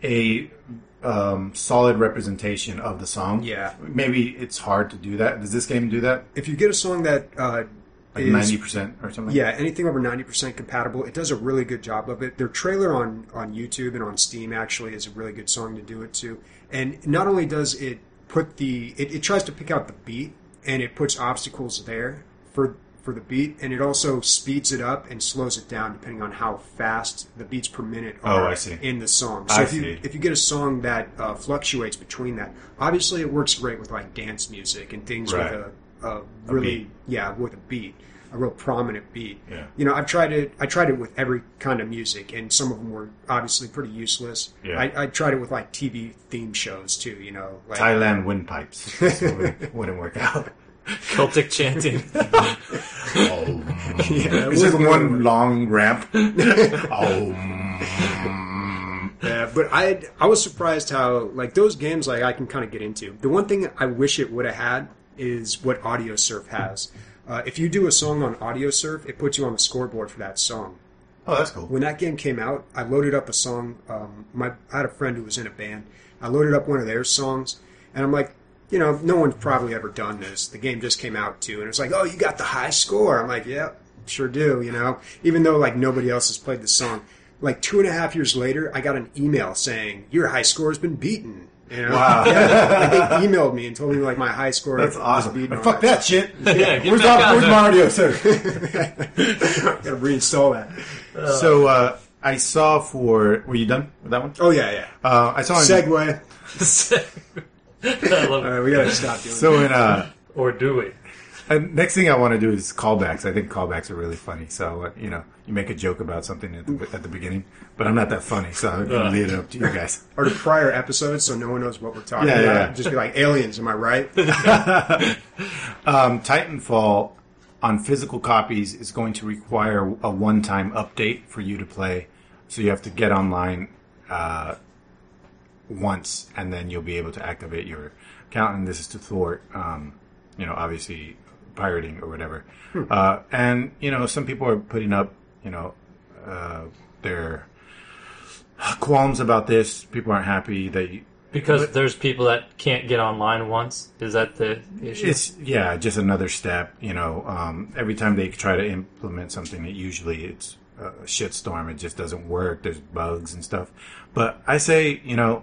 a um, solid representation of the song. Yeah. maybe it's hard to do that. Does this game do that? If you get a song that uh, Like is- ninety percent or something? yeah, anything over ninety percent compatible, it does a really good job of it. Their trailer on, on YouTube and on Steam actually is a really good song to do it to. And not only does it put the, it, it tries to pick out the beat, and it puts obstacles there for for the beat, and it also speeds it up and slows it down depending on how fast the beats per minute Oh, are I see. in the song. So I if you see. if you get a song that uh, fluctuates between that, obviously it works great with like dance music and things Right. with a, a really beat. yeah with a beat, a real prominent beat. Yeah. You know, I've tried it. I tried it with every kind of music, and some of them were obviously pretty useless. Yeah. I, I tried it with like T V theme shows too. You know, like Thailand windpipes. This wouldn't, wouldn't work out. Celtic chanting. Oh, Yeah, it's just it one wouldn't long ramp. Oh, Yeah, but I I was surprised how like those games like I can kind of get into. The one thing I wish it would have had is what Audio Surf has. Uh, if you do a song on Audio Surf, it puts you on the scoreboard for that song. Oh, that's cool. When that game came out, I loaded up a song. Um, my I had a friend who was in a band. I loaded up one of their songs, and I'm like, you know, no one's probably ever done this. The game just came out too, and it's like, oh, you got the high score. I'm like, yeah, sure do. You know, even though like nobody else has played the song. Like two and a half years later, I got an email saying your high score has been beaten. You know? Wow. Yeah, like they emailed me and told me like my high score That's was awesome. beaten. But fuck that shit. Yeah, get where's, back our, on where's there. my audio, sir? Gotta reinstall that. So uh, I saw for. Were you done with that one? Oh yeah, yeah. Uh, I saw. In, Segway. I love All it. right, we gotta stop doing So in uh, Or do we? and next thing I want to do is callbacks. I think callbacks are really funny. So uh, you know, you make a joke about something at the, at the beginning, but I'm not that funny, so I'm gonna Uh. leave it up to you guys. or the prior episodes, so no one knows what we're talking Yeah, about. yeah, yeah. Just be like aliens. Am I right? Um, Titanfall on physical copies is going to require a one-time update for you to play. So you have to get online uh, once, and then you'll be able to activate your account. And this is to thwart, um, you know, obviously pirating or whatever. Hmm. Uh, and you know, some people are putting up, you know, uh, their qualms about this. People aren't happy that you, Because there's people that can't get online once. Is that the issue? It's yeah, just another step. You know, um, every time they try to implement something, it usually it's a shitstorm. It just doesn't work. There's bugs and stuff. But I say, you know,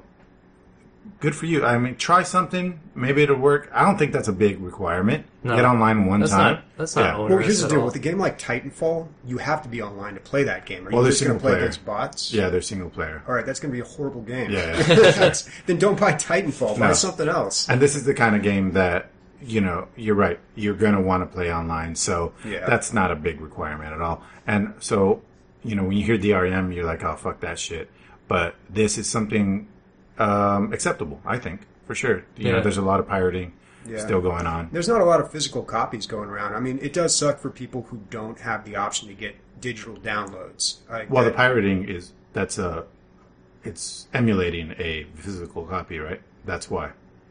good for you. I mean, try something. Maybe it'll work. I don't think that's a big requirement. No. Get online one That's time. not. That's not Yeah. onerous Well, here's the at deal. all. With a game like Titanfall, you have to be online to play that game. Are Well, you there's just going to single play player. against bots? Yeah, they're single player. All right, that's going to be a horrible game. Yeah, That's- then don't buy Titanfall. Buy No. something else. And this is the kind of game that, you know, you're right. You're going to want to play online. So Yeah. that's not a big requirement at all. And so, you know, when you hear D R M, you're like, oh, fuck that shit. But this is something um, acceptable, I think, for sure. You know, Yeah. there's a lot of pirating Yeah. still going on. There's not a lot of physical copies going around. I mean, it does suck for people who don't have the option to get digital downloads. Like Well, the that- pirating is, that's a, it's emulating a physical copy, right? That's why.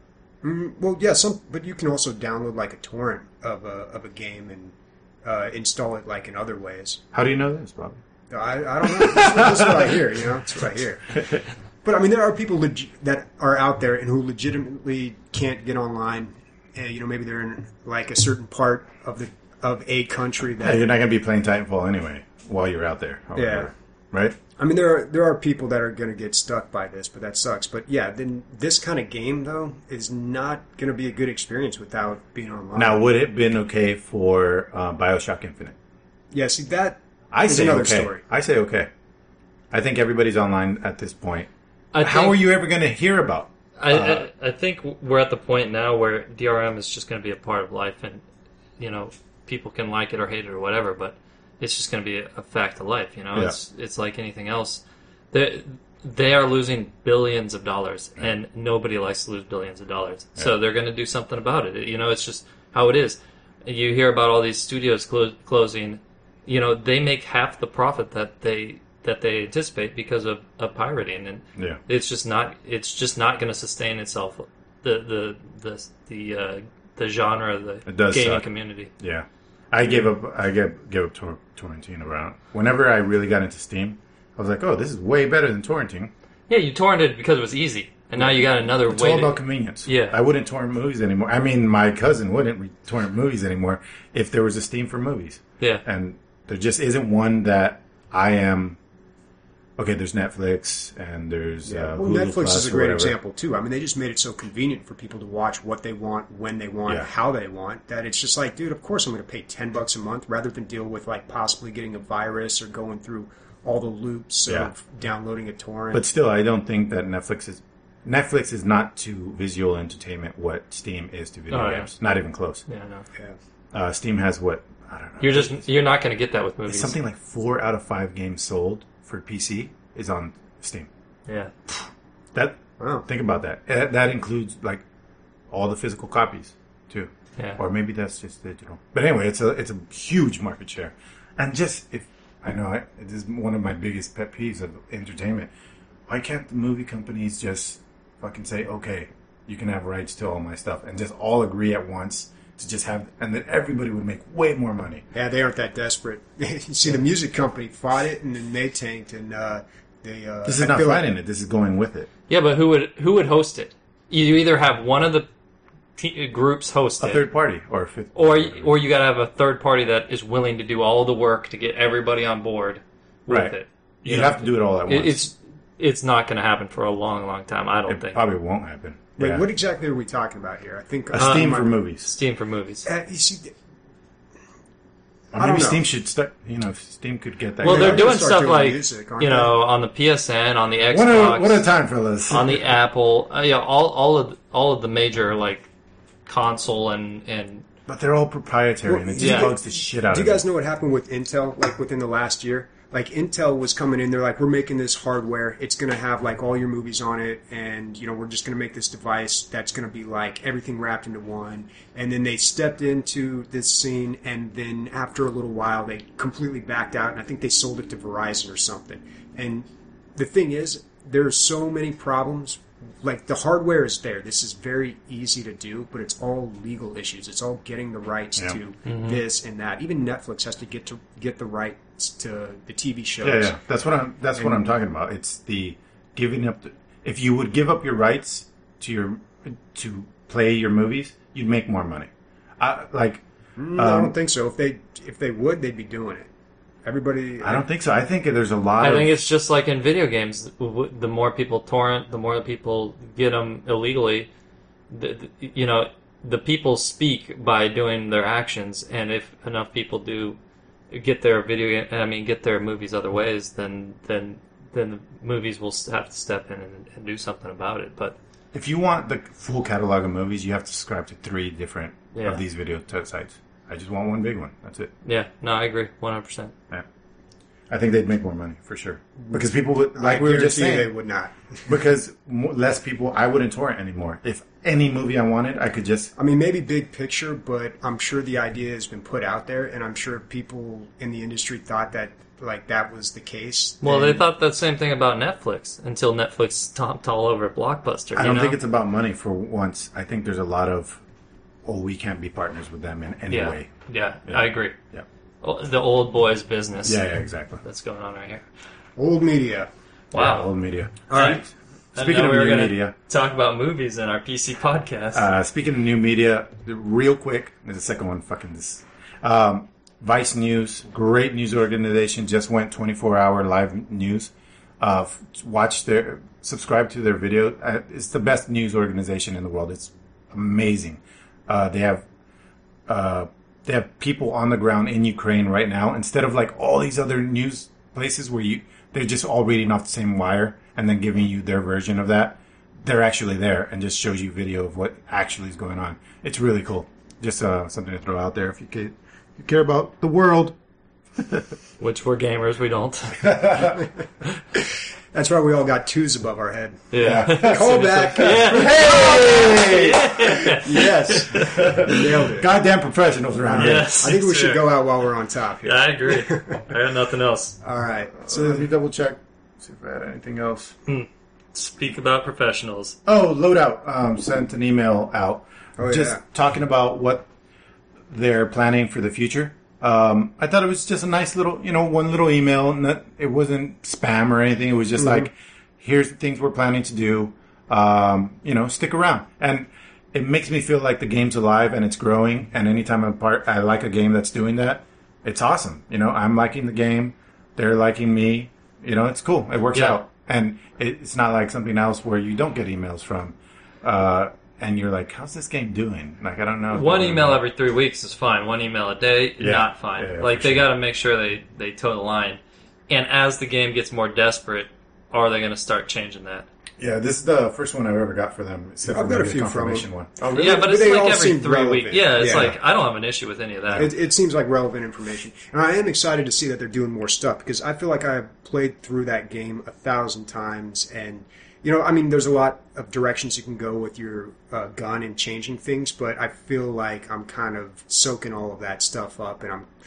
Mm, well, yeah, some, but you can also download like a torrent of a of a game and uh, install it like in other ways. How do you know this, Bobby? I, I don't know. This is, what, this is what I hear. You know, that's what I hear. But I mean, there are people leg- that are out there and who legitimately can't get online. Uh, you know, maybe they're in like a certain part of the of a country Yeah, that. you're not going to be playing Titanfall anyway while you're out there. or Yeah. whatever, Right? I mean, there are there are people that are going to get stuck by this, but that sucks. But yeah, then this kind of game though is not going to be a good experience without being online. Now, would it have been okay for uh, Bioshock Infinite? yeah, see that I is say another okay. story. I say okay. I think everybody's online at this point. I How think- are you ever going to hear about? I, Uh, I I think we're at the point now where D R M is just going to be a part of life, and you know, people can like it or hate it or whatever, but it's just going to be a, a fact of life. You know, Yeah. it's it's like anything else. They they are losing billions of dollars, and nobody likes to lose billions of dollars. So Yeah. they're going to do something about it. You know, it's just how it is. You hear about all these studios clo- closing. You know, they make half the profit that they that they anticipate because of, of pirating, and Yeah. it's just not it's just not going to sustain itself. The the the the uh, the genre of the It does gaming suck. community. Yeah. I gave up. I gave, gave up tor- torrenting around. Whenever I really got into Steam, I was like, "Oh, this is way better than torrenting." Yeah, you torrented because it was easy, and now you got another It's way. all to- about convenience. Yeah. I wouldn't torrent movies anymore. I mean, my cousin wouldn't re- torrent movies anymore if there was a Steam for movies. yeah, And there just isn't one that I am. Okay, there's Netflix and there's Yeah. uh, Well, Hulu Netflix Plus is a or great whatever. example too. I mean, they just made it so convenient for people to watch what they want, when they want, Yeah. how they want. That it's just like, dude, of course I'm going to pay ten bucks a month rather than deal with like possibly getting a virus or going through all the loops Yeah. of downloading a torrent. But still, I don't think that Netflix is Netflix is not to visual entertainment what Steam is to video Oh, yeah. games. Not even close. yeah, no. yeah. Uh, Steam has what I don't know. You're just you're not going to get that with movies. It's something like four out of five games sold for P C is on Steam. yeah, That Wow. think about that. Uh, That includes like all the physical copies too, yeah. or maybe that's just digital. But anyway, it's a it's a huge market share, and just if I know I, it is one of my biggest pet peeves of entertainment. Why can't the movie companies just fucking say, okay, you can have rights to all my stuff, and just all agree at once to just have, and then everybody would make way more money. Yeah, they aren't that desperate. You see, the music company fought it, and then they tanked, and uh, they. Uh, This is I not feel like- fighting it. This is going with it. Yeah, but who would who would host it? You either have one of the t- groups host A it, third party or a fifth. or or you got to have a third party that is willing to do all the work to get everybody on board with Right. it. you know, have to do it all at once. It, it's it's not going to happen for a long, long time. I don't it think. probably won't happen. Wait, Yeah. what exactly are we talking about here? I think A Steam uh, for movies. Steam for movies. Uh, you see, Or I don't maybe know. Steam should start. You know, if Steam could get that. Well, Yeah, they're they're doing gonna start stuff doing like music, aren't you they? know on the P S N, on the Xbox, What a what a time, fellas. on the Apple. Uh, yeah, all all of all of the major like console and and But they're all proprietary, and it just Yeah. bugs the shit out do of you guys me. know what happened with Intel? Like within the last year, like Intel was coming in. They're like, we're making this hardware. It's going to have like all your movies on it, and you know, we're just going to make this device that's going to be like everything wrapped into one. And then they stepped into this scene, and then after a little while, they completely backed out, and I think they sold it to Verizon or something. And the thing is, there's so many problems. Like the hardware is there. This is very easy to do, but it's all legal issues. It's all getting the rights Yeah. to this and that. Even Netflix has to get to get the rights to the T V shows. Yeah, yeah. That's what I'm. That's what I'm talking about. It's the giving up. The, if you would give up your rights to your to play your movies, you'd make more money. I, like, Mm, I Um, don't think so. If they if they would, they'd be doing it. Everybody. I don't think so. I think there's a lot. I of, think it's just like in video games. W- The more people torrent, the more people get them illegally. The, the, you know, the people speak by doing their actions, and if enough people do get their video, game, I mean, get their movies other ways, then then then the movies will have to step in and, and do something about it. But If you want the full catalog of movies, you have to subscribe to three different Yeah. of these video t- sites. I just want one big one. That's it. yeah, no, I agree, one hundred percent. Yeah. I think they'd make more money for sure because people would, I like we were just guarantee saying, they would not. because mo less people. I wouldn't torrent anymore. If any movie I wanted, I could just. I mean, maybe big picture, but I'm sure the idea has been put out there, and I'm sure people in the industry thought that like that was the case. Well, they And- thought the same thing about Netflix until Netflix stomped all over Blockbuster. I you don't know? think it's about money for once. I think there's a lot of, oh, we can't be partners with them in any yeah. way. yeah, Yeah. I agree. Yeah. Oh, the old boys business. Yeah, yeah, exactly. That's going on right here. old media. Yeah, Wow. old media. All right. Speaking And now of we were new gonna media, talk about movies in our P C podcast. uh, speaking of new media, real quick, there's a second one. Fucking this. Um, Vice News, great news organization, just went twenty-four hour live news. Uh, f- watch their, subscribe to their video. Uh, it's the best news organization in the world. It's amazing. Uh, they have, uh, they have people on the ground in Ukraine right now. Instead of like all these other news places where you, they're just all reading off the same wire and then giving you their version of that. They're actually there and just shows you video of what actually is going on. It's really cool. Just uh, something to throw out there if you care, if you care about the world. Which we're gamers, we don't. That's why we all got twos above our head. Yeah. Call back. Hey! Yes. Nailed it. Goddamn professionals around here. Yes. I think we should sir. go out while we're on top here. Yeah, I agree. I got nothing else. All right. So let me double check. See if I had anything else. Speak about professionals. Oh, Loadout um, sent an email out Oh, just yeah. talking about what they're planning for the future. Um, I thought it was just a nice little, you know, one little email. Not, it wasn't spam or anything. It was just Mm-hmm. like, here's the things we're planning to do. Um, you know, stick around. And it makes me feel like the game's alive and it's growing. And anytime I'm part, I like a game that's doing that. It's awesome. You know, I'm liking the game. They're liking me. You know, it's cool. It works Yeah. out. And it, it's not like something else where you don't get emails from. Uh, and you're like, how's this game doing? Like, I don't know. One email every three weeks is fine. One email a day, Yeah. not fine. Yeah, yeah, like for they sure. got to make sure they they toe the line. And as the game gets more desperate, are they going to start changing that? Yeah, this is the first one I've ever got for them. Except I've for got a maybe the few from confirmation them. one. Oh, really? Yeah, but it's they like all every seem three relevant. weeks. Yeah, it's like I don't have an issue with any of that. It, it seems like relevant information. And I am excited to see that they're doing more stuff because I feel like I've played through that game a thousand times. And, you know, I mean, there's a lot of directions you can go with your uh, gun and changing things, but I feel like I'm kind of soaking all of that stuff up and I'm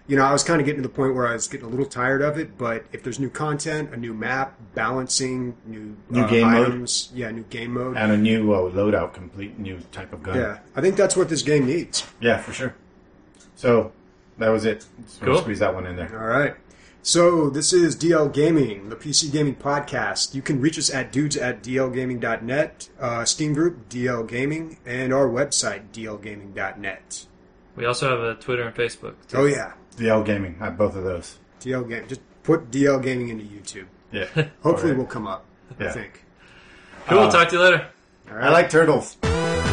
you know, I was kind of getting to the point where I was getting a little tired of it. But if there's new content, a new map, balancing, new, New uh, game mode. items, yeah, new game mode, And a new uh, loadout, complete new type of gun. yeah, I think that's what this game needs. Yeah, for sure. So that was it. So Cool. Squeeze that one in there. All right. So this is D L Gaming, the P C Gaming Podcast. You can reach us at dudes at d l gaming dot net, uh, Steam group D L Gaming, and our website d l gaming dot net. We also have a Twitter and Facebook. Too. Oh yeah, D L Gaming. I have both of those. D L Gaming. Just put D L Gaming into YouTube. Yeah. Hopefully Alright. we'll come up. I Yeah. think. Cool. Uh, Talk to you later. All right. I like turtles.